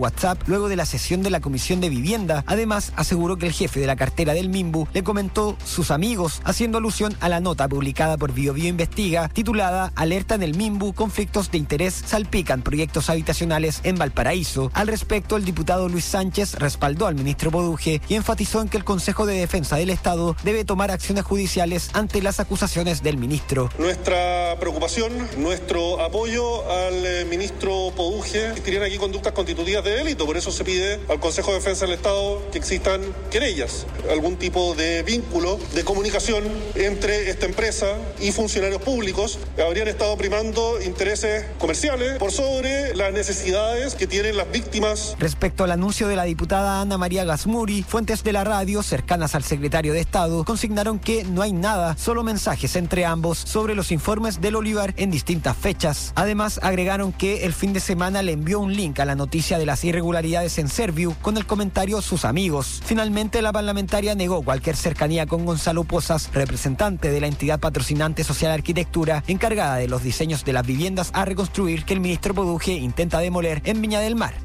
WhatsApp luego de la sesión de la Comisión de Vivienda. Además, aseguró que el jefe de la cartera del Minbu le comentó sus amigos, haciendo alusión a la nota publicada por BioBio Investiga, titulada Alerta en el Minbu, conflictos de interés salpican proyectos habitacionales en Valparaíso. Al respecto, el diputado Luis Sánchez respaldó al ministro Poduje y enfatizó en que el Consejo de Defensa del Estado debe tomar acciones judiciales ante las acusaciones del ministro. Nuestra preocupación, nuestro apoyo al ministro Poduje, existirían aquí conductas constitutivas de delito, por eso se pide al Consejo de Defensa del Estado que existan querellas, algún tipo de vínculo de comunicación entre esta empresa y funcionarios públicos que habrían estado primando intereses comerciales por sobre las necesidades que tienen las víctimas. Respecto al anuncio de la diputada Ana María Gasmuri, fuentes de la radio cercanas al secretario de Estado consignaron que no hay nada, solo mensajes entre ambos sobre los informes del Olivar en distintas fechas. Además, agregaron que el fin de semana le envió un link a la noticia de las irregularidades en Serviu con el comentario sus amigos. Finalmente, la parlamentaria negó cualquier cercanía con Gonzalo Pozas, representante de la entidad patrocinante Social Arquitectura, encargada de los diseños de las viviendas a reconstruir que el ministro Poduje intenta demoler en Viña del Mar.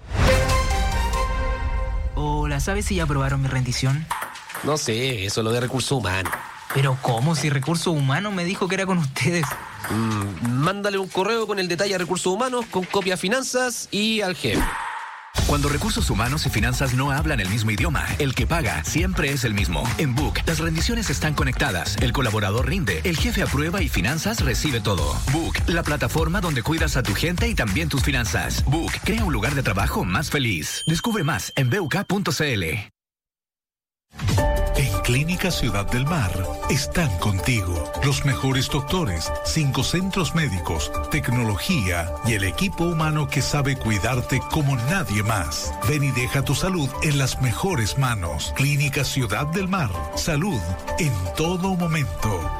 Hola, ¿sabes si ya aprobaron mi rendición? No sé, eso es lo de recursos humanos. ¿Pero cómo? Si Recursos Humanos me dijo que era con ustedes. Mándale un correo con el detalle a Recursos Humanos, con copia a Finanzas y al jefe. Cuando Recursos Humanos y Finanzas no hablan el mismo idioma, el que paga siempre es el mismo. En Book, las rendiciones están conectadas, el colaborador rinde, el jefe aprueba y Finanzas recibe todo. Book, la plataforma donde cuidas a tu gente y también tus finanzas. Book, crea un lugar de trabajo más feliz. Descubre más en buk.cl. En Clínica Ciudad del Mar están contigo los mejores doctores, 5 centros médicos, tecnología y el equipo humano que sabe cuidarte como nadie más. Ven y deja tu salud en las mejores manos. Clínica Ciudad del Mar. Salud en todo momento.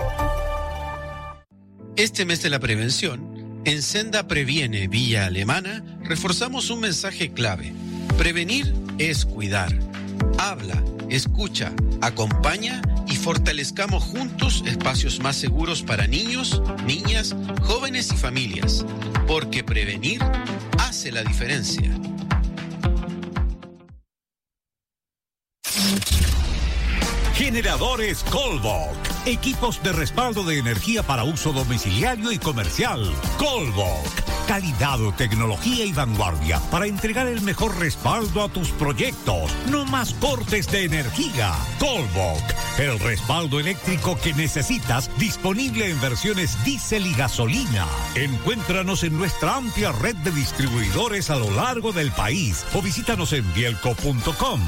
Este mes de la prevención, en Senda Previene Villa Alemana, reforzamos un mensaje clave. Prevenir es cuidar. Habla, escucha, acompaña y fortalezcamos juntos espacios más seguros para niños, niñas, jóvenes y familias, porque prevenir hace la diferencia. Generadores Colbok. Equipos de respaldo de energía para uso domiciliario y comercial. Colbok. Calidad, tecnología y vanguardia para entregar el mejor respaldo a tus proyectos. No más cortes de energía. Colbok. El respaldo eléctrico que necesitas, disponible en versiones diésel y gasolina. Encuéntranos en nuestra amplia red de distribuidores a lo largo del país o visítanos en bielco.com.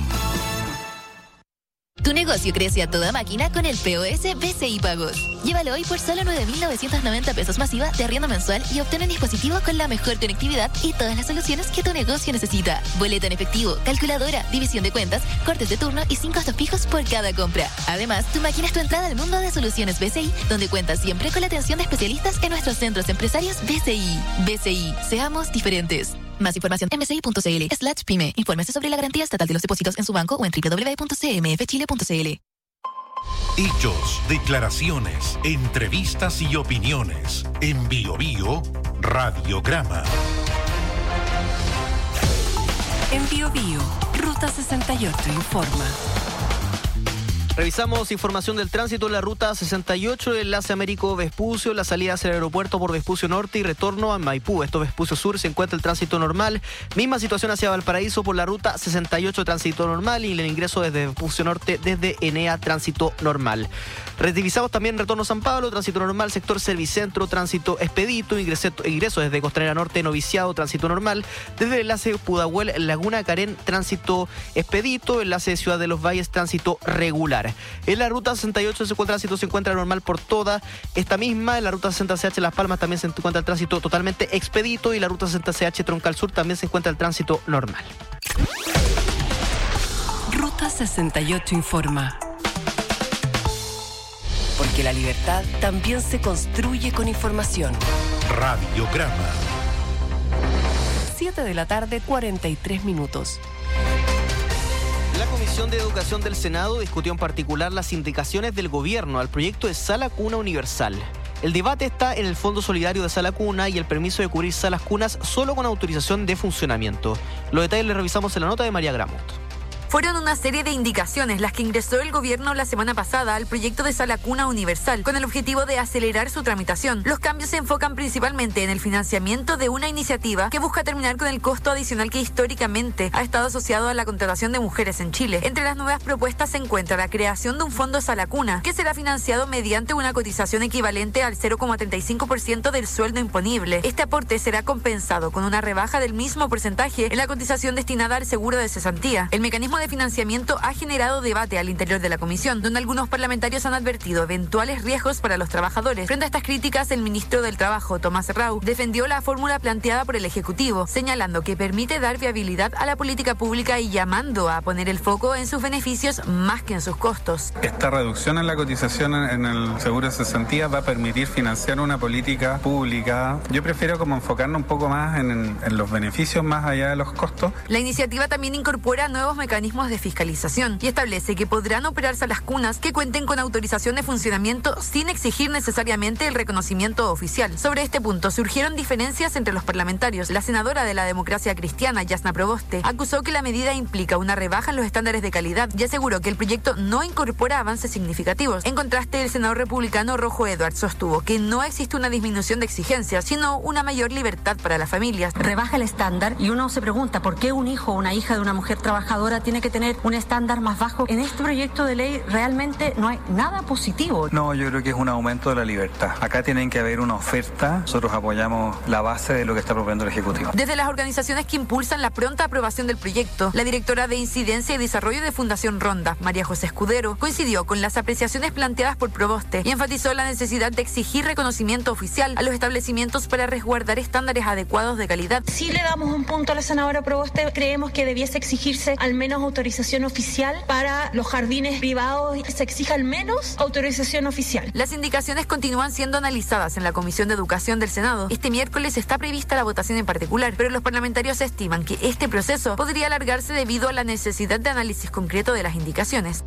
Tu negocio crece a toda máquina con el POS BCI Pagos. Llévalo hoy por solo 9.990 pesos masiva de arriendo mensual y obtén un dispositivo con la mejor conectividad y todas las soluciones que tu negocio necesita. Boleto en efectivo, calculadora, división de cuentas, cortes de turno y 5 costos fijos por cada compra. Además, tu máquina es tu entrada al mundo de soluciones BCI, donde cuentas siempre con la atención de especialistas en nuestros centros empresarios BCI. BCI, seamos diferentes. Más información en bci.cl/pyme. Infórmese sobre la garantía estatal de los depósitos en su banco o en www.cmfchile.cl. Hechos, declaraciones, entrevistas y opiniones. En BioBio, Radiograma. En BioBio, Ruta 68 informa. Revisamos información del tránsito en la ruta 68, el enlace Américo-Vespucio, la salida hacia el aeropuerto por Vespucio Norte y retorno a Maipú. Esto Vespucio Sur se encuentra el tránsito normal. Misma situación hacia Valparaíso por la ruta 68, tránsito normal, y el ingreso desde Vespucio Norte desde Enea, tránsito normal. Revisamos también retorno San Pablo, tránsito normal, sector Servicentro, tránsito expedito, ingreso desde Costanera Norte, Noviciado, tránsito normal, desde el enlace Pudahuel, Laguna Carén, tránsito expedito, enlace Ciudad de los Valles, tránsito regular. En la ruta 68 el tránsito se encuentra normal por toda esta misma. En la ruta 60CH Las Palmas también se encuentra el tránsito totalmente expedito, y la ruta 60CH Troncal Sur también se encuentra el tránsito normal. Ruta 68 informa. Porque la libertad también se construye con información. Radiograma. 7 de la tarde, 43 minutos. La Comisión de Educación del Senado discutió en particular las indicaciones del gobierno al proyecto de Sala Cuna Universal. El debate está en el Fondo Solidario de Sala Cuna y el permiso de cubrir salas cunas solo con autorización de funcionamiento. Los detalles les revisamos en la nota de María Gramont. Fueron una serie de indicaciones las que ingresó el gobierno la semana pasada al proyecto de Sala Cuna Universal, con el objetivo de acelerar su tramitación. Los cambios se enfocan principalmente en el financiamiento de una iniciativa que busca terminar con el costo adicional que históricamente ha estado asociado a la contratación de mujeres en Chile. Entre las nuevas propuestas se encuentra la creación de un fondo Sala Cuna, que será financiado mediante una cotización equivalente al 0,35% del sueldo imponible. Este aporte será compensado con una rebaja del mismo porcentaje en la cotización destinada al seguro de cesantía. El mecanismo de financiamiento ha generado debate al interior de la comisión, donde algunos parlamentarios han advertido eventuales riesgos para los trabajadores. Frente a estas críticas, el ministro del Trabajo, Tomás Rau, defendió la fórmula planteada por el Ejecutivo, señalando que permite dar viabilidad a la política pública y llamando a poner el foco en sus beneficios más que en sus costos. Esta reducción en la cotización en el seguro de cesantía va a permitir financiar una política pública. Yo prefiero como enfocarnos un poco más en los beneficios más allá de los costos. La iniciativa también incorpora nuevos mecanismos de fiscalización y establece que podrán operar salas cunas que cuenten con autorización de funcionamiento sin exigir necesariamente el reconocimiento oficial. Sobre este punto surgieron diferencias entre los parlamentarios. La senadora de la Democracia Cristiana, Yasna Proboste, acusó que la medida implica una rebaja en los estándares de calidad y aseguró que el proyecto no incorpora avances significativos. En contraste, el senador republicano Rojo Edwards sostuvo que no existe una disminución de exigencias, sino una mayor libertad para las familias. Rebaja el estándar y uno se pregunta por qué un hijo o una hija de una mujer trabajadora tiene que tener un estándar más bajo. En este proyecto de ley realmente no hay nada positivo. No, yo creo que es un aumento de la libertad. Acá tienen que haber una oferta. Nosotros apoyamos la base de lo que está proponiendo el Ejecutivo. Desde las organizaciones que impulsan la pronta aprobación del proyecto, la directora de Incidencia y Desarrollo de Fundación Ronda, María José Escudero, coincidió con las apreciaciones planteadas por Proboste y enfatizó la necesidad de exigir reconocimiento oficial a los establecimientos para resguardar estándares adecuados de calidad. Si le damos un punto a la senadora Proboste, creemos que debiese exigirse al menos autorización oficial para los jardines privados y que se exija al menos autorización oficial. Las indicaciones continúan siendo analizadas en la Comisión de Educación del Senado. Este miércoles está prevista la votación en particular, pero los parlamentarios estiman que este proceso podría alargarse debido a la necesidad de análisis concreto de las indicaciones.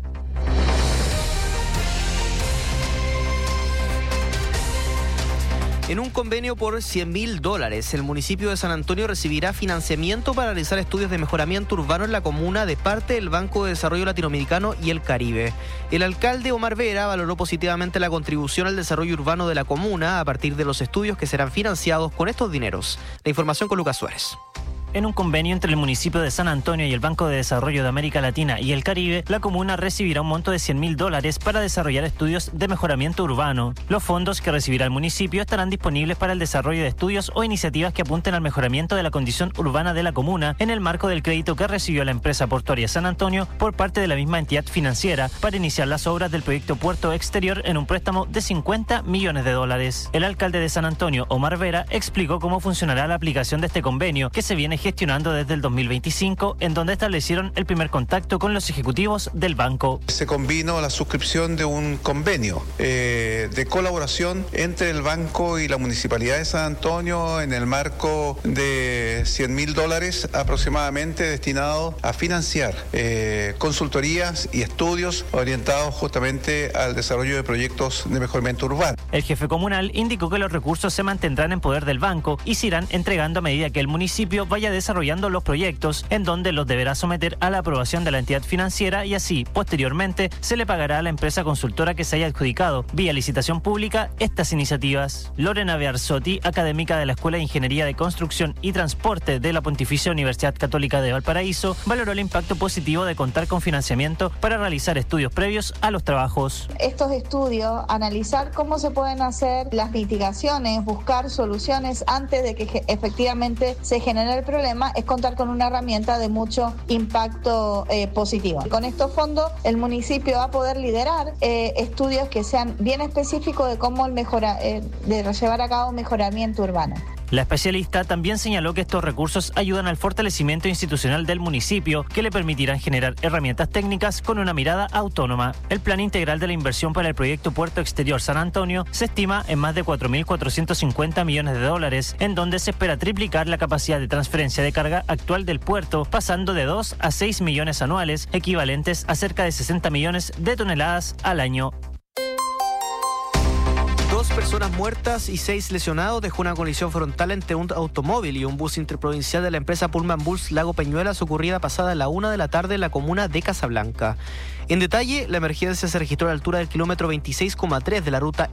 En un convenio por $100.000, el municipio de San Antonio recibirá financiamiento para realizar estudios de mejoramiento urbano en la comuna de parte del Banco de Desarrollo Latinoamericano y el Caribe. El alcalde Omar Vera valoró positivamente la contribución al desarrollo urbano de la comuna a partir de los estudios que serán financiados con estos dineros. La información con Lucas Suárez. En un convenio entre el municipio de San Antonio y el Banco de Desarrollo de América Latina y el Caribe, la comuna recibirá un monto de $100.000 para desarrollar estudios de mejoramiento urbano. Los fondos que recibirá el municipio estarán disponibles para el desarrollo de estudios o iniciativas que apunten al mejoramiento de la condición urbana de la comuna en el marco del crédito que recibió la empresa portuaria San Antonio por parte de la misma entidad financiera para iniciar las obras del proyecto Puerto Exterior en un préstamo de $50 millones. El alcalde de San Antonio, Omar Vera, explicó cómo funcionará la aplicación de este convenio que se viene gestionando desde el 2025, en donde establecieron el primer contacto con los ejecutivos del banco. Se combinó la suscripción de un convenio de colaboración entre el banco y la Municipalidad de San Antonio en el marco de $100.000 aproximadamente destinado a financiar consultorías y estudios orientados justamente al desarrollo de proyectos de mejoramiento urbano. El jefe comunal indicó que los recursos se mantendrán en poder del banco y se irán entregando a medida que el municipio vaya desarrollando los proyectos, en donde los deberá someter a la aprobación de la entidad financiera y así, posteriormente, se le pagará a la empresa consultora que se haya adjudicado, vía licitación pública, estas iniciativas. Lorena Bearzotti, académica de la Escuela de Ingeniería de Construcción y Transporte de la Pontificia Universidad Católica de Valparaíso, valoró el impacto positivo de contar con financiamiento para realizar estudios previos a los trabajos. Estos estudios, analizar cómo se pueden hacer las mitigaciones, buscar soluciones antes de que efectivamente se genere el problema, es contar con una herramienta de mucho impacto positivo. Con estos fondos, el municipio va a poder liderar estudios que sean bien específicos de cómo de llevar a cabo mejoramiento urbano. La especialista también señaló que estos recursos ayudan al fortalecimiento institucional del municipio, que le permitirán generar herramientas técnicas con una mirada autónoma. El plan integral de la inversión para el proyecto Puerto Exterior San Antonio se estima en más de $4.450 millones, en donde se espera triplicar la capacidad de transferencia de carga actual del puerto, pasando de 2 a 6 millones anuales, equivalentes a cerca de 60 millones de toneladas al año. Dos personas personas muertas y 6 lesionados dejó una colisión frontal entre un automóvil y un bus interprovincial de la empresa Pullman Bus Lago Peñuelas ocurrida pasada la 1 de la tarde en la comuna de Casablanca. En detalle, la emergencia se registró a la altura del kilómetro 26,3 de la ruta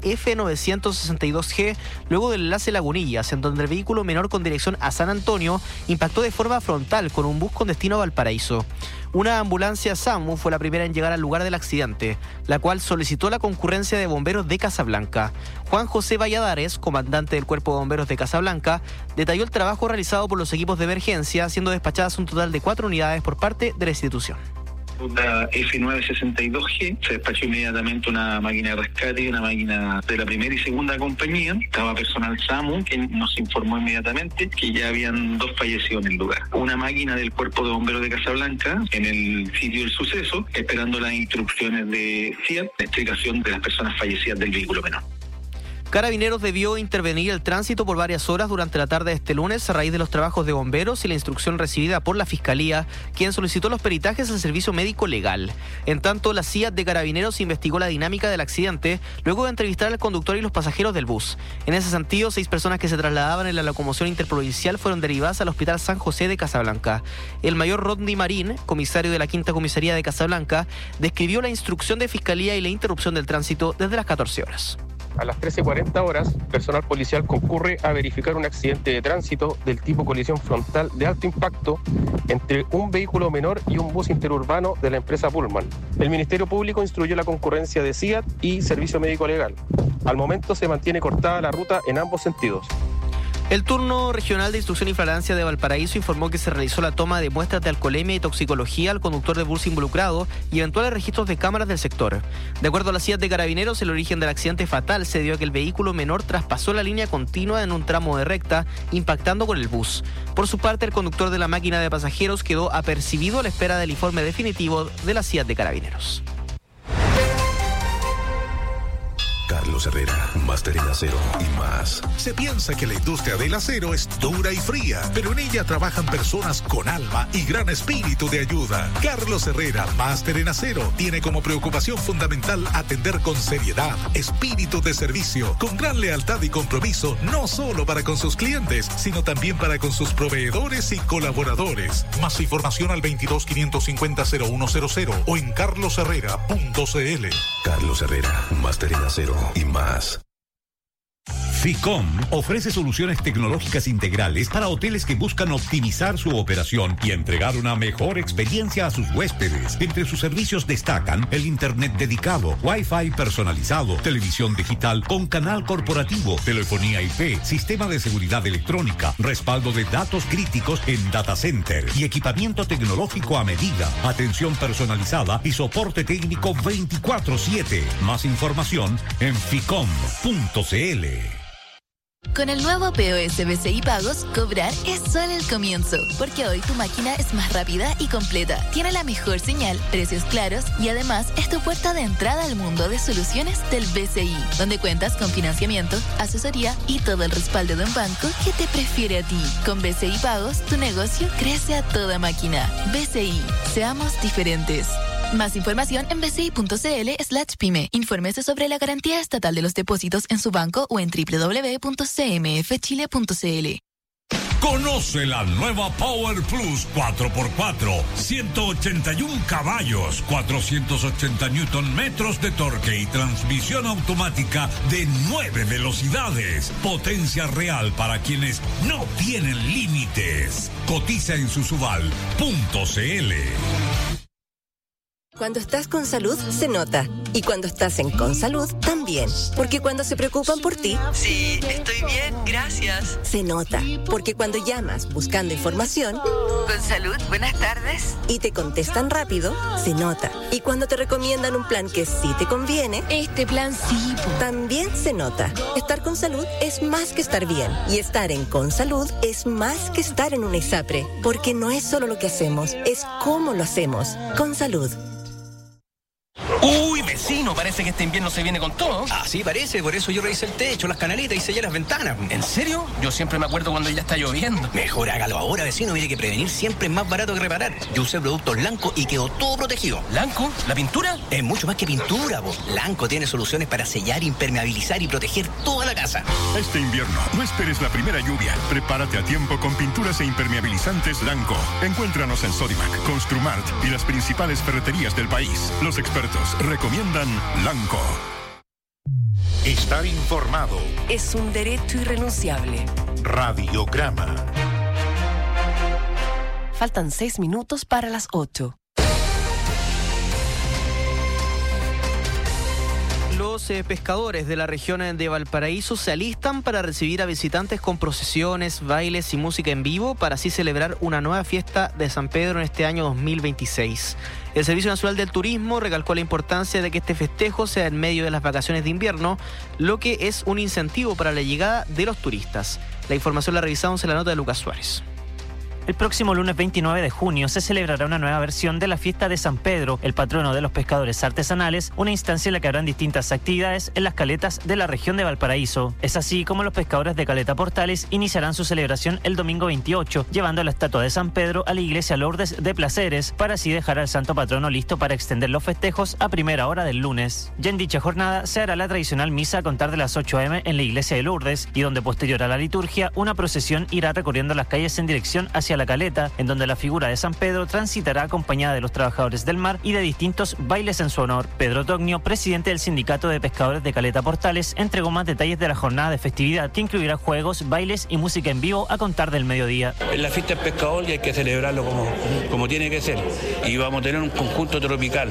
F962G, luego del enlace Lagunillas, en donde el vehículo menor con dirección a San Antonio impactó de forma frontal con un bus con destino a Valparaíso. Una ambulancia SAMU fue la primera en llegar al lugar del accidente, la cual solicitó la concurrencia de bomberos de Casablanca. Juan José Valladares, comandante del Cuerpo de Bomberos de Casablanca, detalló el trabajo realizado por los equipos de emergencia, siendo despachadas un total de 4 unidades por parte de la institución. Ruta F962G, se despachó inmediatamente una máquina de rescate y una máquina de la primera y segunda compañía. Estaba personal SAMU que nos informó inmediatamente que ya habían 2 fallecidos en el lugar. Una máquina del Cuerpo de Bomberos de Casablanca en el sitio del suceso, esperando las instrucciones de CIAT, la explicación de las personas fallecidas del vehículo menor. Carabineros debió intervenir el tránsito por varias horas durante la tarde de este lunes a raíz de los trabajos de bomberos y la instrucción recibida por la Fiscalía, quien solicitó los peritajes al servicio médico legal. En tanto, la CIAT de Carabineros investigó la dinámica del accidente luego de entrevistar al conductor y los pasajeros del bus. En ese sentido, 6 personas que se trasladaban en la locomoción interprovincial fueron derivadas al Hospital San José de Casablanca. El mayor Rodney Marín, comisario de la 5ª Comisaría de Casablanca, describió la instrucción de Fiscalía y la interrupción del tránsito desde las 14 horas. A las 13:40 horas, personal policial concurre a verificar un accidente de tránsito del tipo colisión frontal de alto impacto entre un vehículo menor y un bus interurbano de la empresa Pullman. El Ministerio Público instruyó la concurrencia de CIAT y Servicio Médico Legal. Al momento se mantiene cortada la ruta en ambos sentidos. El turno regional de instrucción y flagrancia de Valparaíso informó que se realizó la toma de muestras de alcoholemia y toxicología al conductor del bus involucrado y eventuales registros de cámaras del sector. De acuerdo a la CIAT de Carabineros, el origen del accidente fatal se dio a que el vehículo menor traspasó la línea continua en un tramo de recta, impactando con el bus. Por su parte, el conductor de la máquina de pasajeros quedó apercibido a la espera del informe definitivo de la CIAT de Carabineros. Carlos Herrera, máster en acero y más. Se piensa que la industria del acero es dura y fría, pero en ella trabajan personas con alma y gran espíritu de ayuda. Carlos Herrera, máster en acero, tiene como preocupación fundamental atender con seriedad, espíritu de servicio, con gran lealtad y compromiso, no solo para con sus clientes, sino también para con sus proveedores y colaboradores. Más información al 22-550-0100 o en carlosherrera.cl. Carlos Herrera, máster en acero y más. FICOM ofrece soluciones tecnológicas integrales para hoteles que buscan optimizar su operación y entregar una mejor experiencia a sus huéspedes. Entre sus servicios destacan el internet dedicado, Wi-Fi personalizado, televisión digital con canal corporativo, telefonía IP, sistema de seguridad electrónica, respaldo de datos críticos en data center y equipamiento tecnológico a medida, atención personalizada y soporte técnico 24/7. Más información en ficom.cl. Con el nuevo POS BCI Pagos, cobrar es solo el comienzo, porque hoy tu máquina es más rápida y completa, tiene la mejor señal, precios claros y además es tu puerta de entrada al mundo de soluciones del BCI, donde cuentas con financiamiento, asesoría y todo el respaldo de un banco que te prefiere a ti. Con BCI Pagos, tu negocio crece a toda máquina. BCI, seamos diferentes. Más información en bci.cl/pyme. Infórmese sobre la garantía estatal de los depósitos en su banco o en www.cmfchile.cl. Conoce la nueva Power Plus 4x4, 181 caballos, 480 Nm de torque y transmisión automática de 9 velocidades. Potencia real para quienes no tienen límites. Cotiza en susubal.cl. Cuando estás con salud, se nota. Y cuando estás en Consalud, también. Porque cuando se preocupan por ti... Sí, estoy bien, gracias. Se nota. Porque cuando llamas buscando información... Consalud, buenas tardes. Y te contestan rápido, se nota. Y cuando te recomiendan un plan que sí te conviene... Este plan sí. También se nota. Estar con salud es más que estar bien. Y estar en Consalud es más que estar en una ISAPRE. Porque no es solo lo que hacemos, es cómo lo hacemos. Consalud. ¡Uy, vecino! vecino, parece que este invierno se viene con todo. Ah, sí, parece. Por eso yo revisé el techo, las canaletas y sellé las ventanas. ¿En serio? Yo siempre me acuerdo cuando ya está lloviendo. Mejor hágalo ahora, vecino. Mire que prevenir siempre es más barato que reparar. Yo usé productos Lanco y quedó todo protegido. ¿Lanco? ¿La pintura? Es mucho más que pintura, po. Lanco tiene soluciones para sellar, impermeabilizar y proteger toda la casa. Este invierno, no esperes la primera lluvia. Prepárate a tiempo con pinturas e impermeabilizantes Lanco. Encuéntranos en Sodimac, Construmart y las principales ferreterías del país. Los expertos recomiendan Lanco. Estar informado. Es un derecho irrenunciable. Radiograma. Faltan 6 minutos para las 8. Los pescadores de la región de Valparaíso se alistan para recibir a visitantes con procesiones, bailes y música en vivo para así celebrar una nueva fiesta de San Pedro en este año 2026. El Servicio Nacional del Turismo recalcó la importancia de que este festejo sea en medio de las vacaciones de invierno, lo que es un incentivo para la llegada de los turistas. La información la revisamos en la nota de Lucas Suárez. El próximo lunes 29 de junio se celebrará una nueva versión de la fiesta de San Pedro, el patrono de los pescadores artesanales, una instancia en la que habrán distintas actividades en las caletas de la región de Valparaíso. Es así como los pescadores de Caleta Portales iniciarán su celebración el domingo 28, llevando la estatua de San Pedro a la iglesia Lourdes de Placeres, para así dejar al santo patrono listo para extender los festejos a primera hora del lunes. Ya en dicha jornada se hará la tradicional misa a contar de las 8 a.m. en la iglesia de Lourdes, y donde posterior a la liturgia, una procesión irá recorriendo las calles en dirección hacia la caleta, en donde la figura de San Pedro transitará acompañada de los trabajadores del mar y de distintos bailes en su honor. Pedro Tognio, presidente del Sindicato de Pescadores de Caleta Portales, entregó más detalles de la jornada de festividad, que incluirá juegos, bailes y música en vivo a contar del mediodía. En la fiesta del pescador y hay que celebrarlo como tiene que ser. Y vamos a tener un conjunto tropical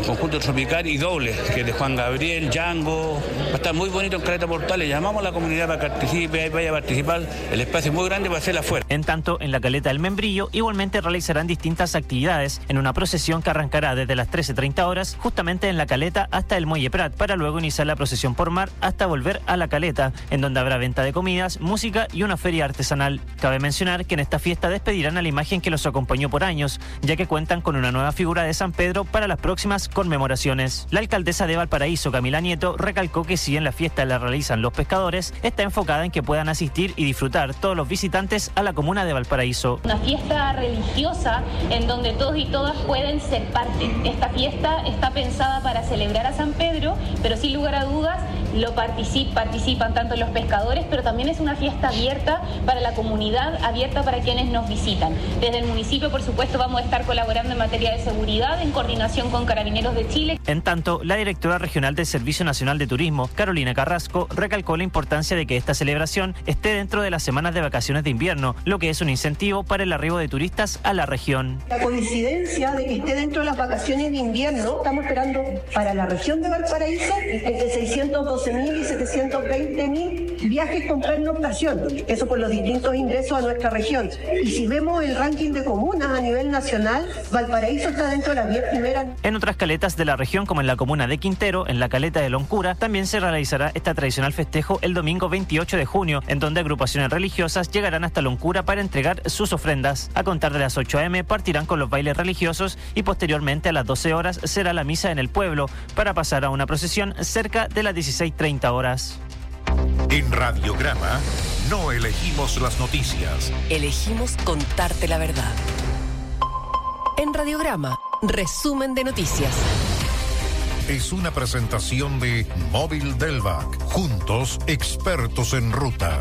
y doble, que es de Juan Gabriel, Django. Va a estar muy bonito en Caleta Portales. Llamamos a la comunidad para que participe, vaya a participar. El espacio es muy grande para hacerla afuera. En tanto, en la caleta del Membrillo igualmente realizarán distintas actividades en una procesión que arrancará desde las 13:30 horas justamente en la caleta hasta el Muelle Prat, para luego iniciar la procesión por mar hasta volver a la caleta, en donde habrá venta de comidas, música y una feria artesanal. Cabe mencionar que en esta fiesta despedirán a la imagen que los acompañó por años, ya que cuentan con una nueva figura de San Pedro para las próximas conmemoraciones. La alcaldesa de Valparaíso, Camila Nieto, recalcó que si bien la fiesta la realizan los pescadores, está enfocada en que puedan asistir y disfrutar todos los visitantes a la comuna de Valparaíso. Una fiesta religiosa en donde todos y todas pueden ser parte. Esta fiesta está pensada para celebrar a San Pedro, pero sin lugar a dudas participan tanto los pescadores, pero también es una fiesta abierta para la comunidad, abierta para quienes nos visitan. Desde el municipio, por supuesto, vamos a estar colaborando en materia de seguridad en coordinación con Carabineros de Chile. En tanto, la directora regional del Servicio Nacional de Turismo, Carolina Carrasco, recalcó la importancia de que esta celebración esté dentro de las semanas de vacaciones de invierno, lo que es un incentivo para el arribo de turistas a la región. La coincidencia de que esté dentro de las vacaciones de invierno, estamos esperando para la región de Valparaíso entre 612.000 y 720.000 viajes con pernoctación, eso por los distintos ingresos a nuestra región. Y si vemos el ranking de comunas a nivel nacional, Valparaíso está dentro de las 10 primeras. En otras caletas de la región, como en la comuna de Quintero, en la caleta de Loncura, también se realizará esta tradicional festejo el domingo 28 de junio, en donde agrupaciones religiosas llegarán hasta Loncura para entregar sus ofrendas. A contar de las 8 a.m. partirán con los bailes religiosos y posteriormente a las 12 horas será la misa en el pueblo, para pasar a una procesión cerca de las 16:30 horas. En Radiograma no elegimos las noticias. Elegimos contarte la verdad. En Radiograma, resumen de noticias. Es una presentación de Móvil Delvac. Juntos, expertos en ruta.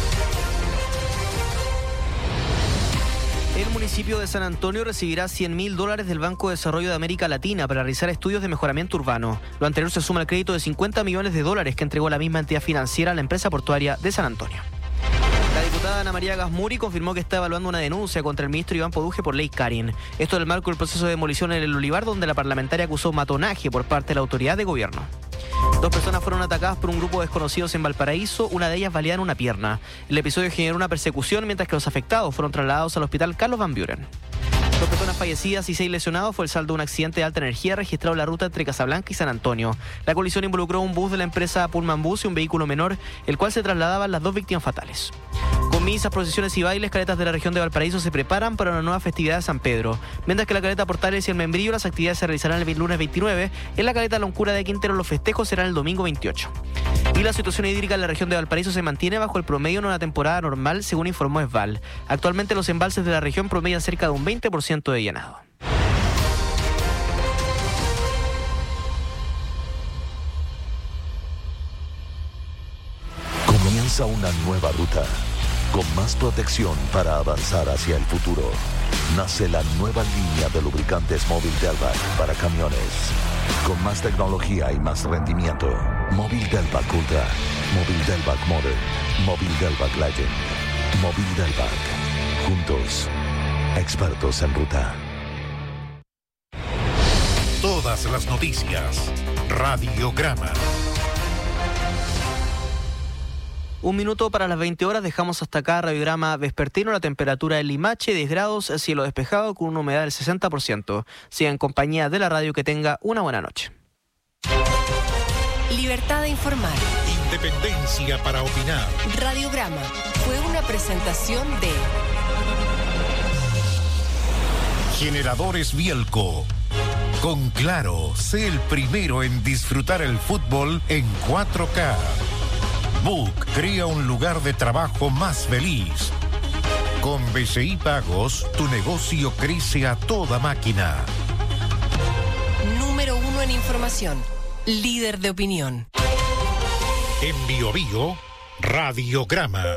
El municipio de San Antonio recibirá $100.000 del Banco de Desarrollo de América Latina para realizar estudios de mejoramiento urbano. Lo anterior se suma al crédito de $50 millones que entregó la misma entidad financiera a la empresa portuaria de San Antonio. La diputada Ana María Gasmuri confirmó que está evaluando una denuncia contra el ministro Iván Poduje por ley Karin. Esto en el marco del proceso de demolición en el Olivar, donde la parlamentaria acusó matonaje por parte de la autoridad de gobierno. 2 personas fueron atacadas por un grupo de desconocidos en Valparaíso, una de ellas baleada en una pierna. El episodio generó una persecución, mientras que los afectados fueron trasladados al hospital Carlos Van Buren. 2 personas fallecidas y 6 lesionados fue el saldo de un accidente de alta energía registrado en la ruta entre Casablanca y San Antonio. La colisión involucró un bus de la empresa Pullman Bus y un vehículo menor, el cual se trasladaban las 2 víctimas fatales. Con misas, procesiones y bailes, caletas de la región de Valparaíso se preparan para una nueva festividad de San Pedro. Mientras que la caleta Portales y el Membrillo, las actividades se realizarán el lunes 29. En la caleta Loncura de Quintero, los festejos serán el domingo 28. Y la situación hídrica en la región de Valparaíso se mantiene bajo el promedio en una temporada normal, según informó ESVAL. Actualmente los embalses de la región promedian cerca de un 20% de llenado. Comienza una nueva ruta, con más protección para avanzar hacia el futuro. Nace la nueva línea de lubricantes Móvil Delvac para camiones. Con más tecnología y más rendimiento. Móvil Delvac Ultra, Móvil Delvac Modern, Móvil Delvac Legend, Móvil Delvac. Juntos, expertos en ruta. Todas las noticias. Radiograma. 1 minuto para las 20 horas, dejamos hasta acá Radiograma Vespertino. La temperatura en Limache, 10 grados, cielo despejado con una humedad del 60%. Siga en compañía de la radio, que tenga una buena noche. Libertad de informar. Independencia para opinar. Radiograma fue una presentación de Generadores Bielco. Con Claro, sé el primero en disfrutar el fútbol en 4K. Book crea un lugar de trabajo más feliz. Con BCI Pagos, tu negocio crece a toda máquina. Número 1 en información. Líder de opinión. En Bio Bio, Radiograma.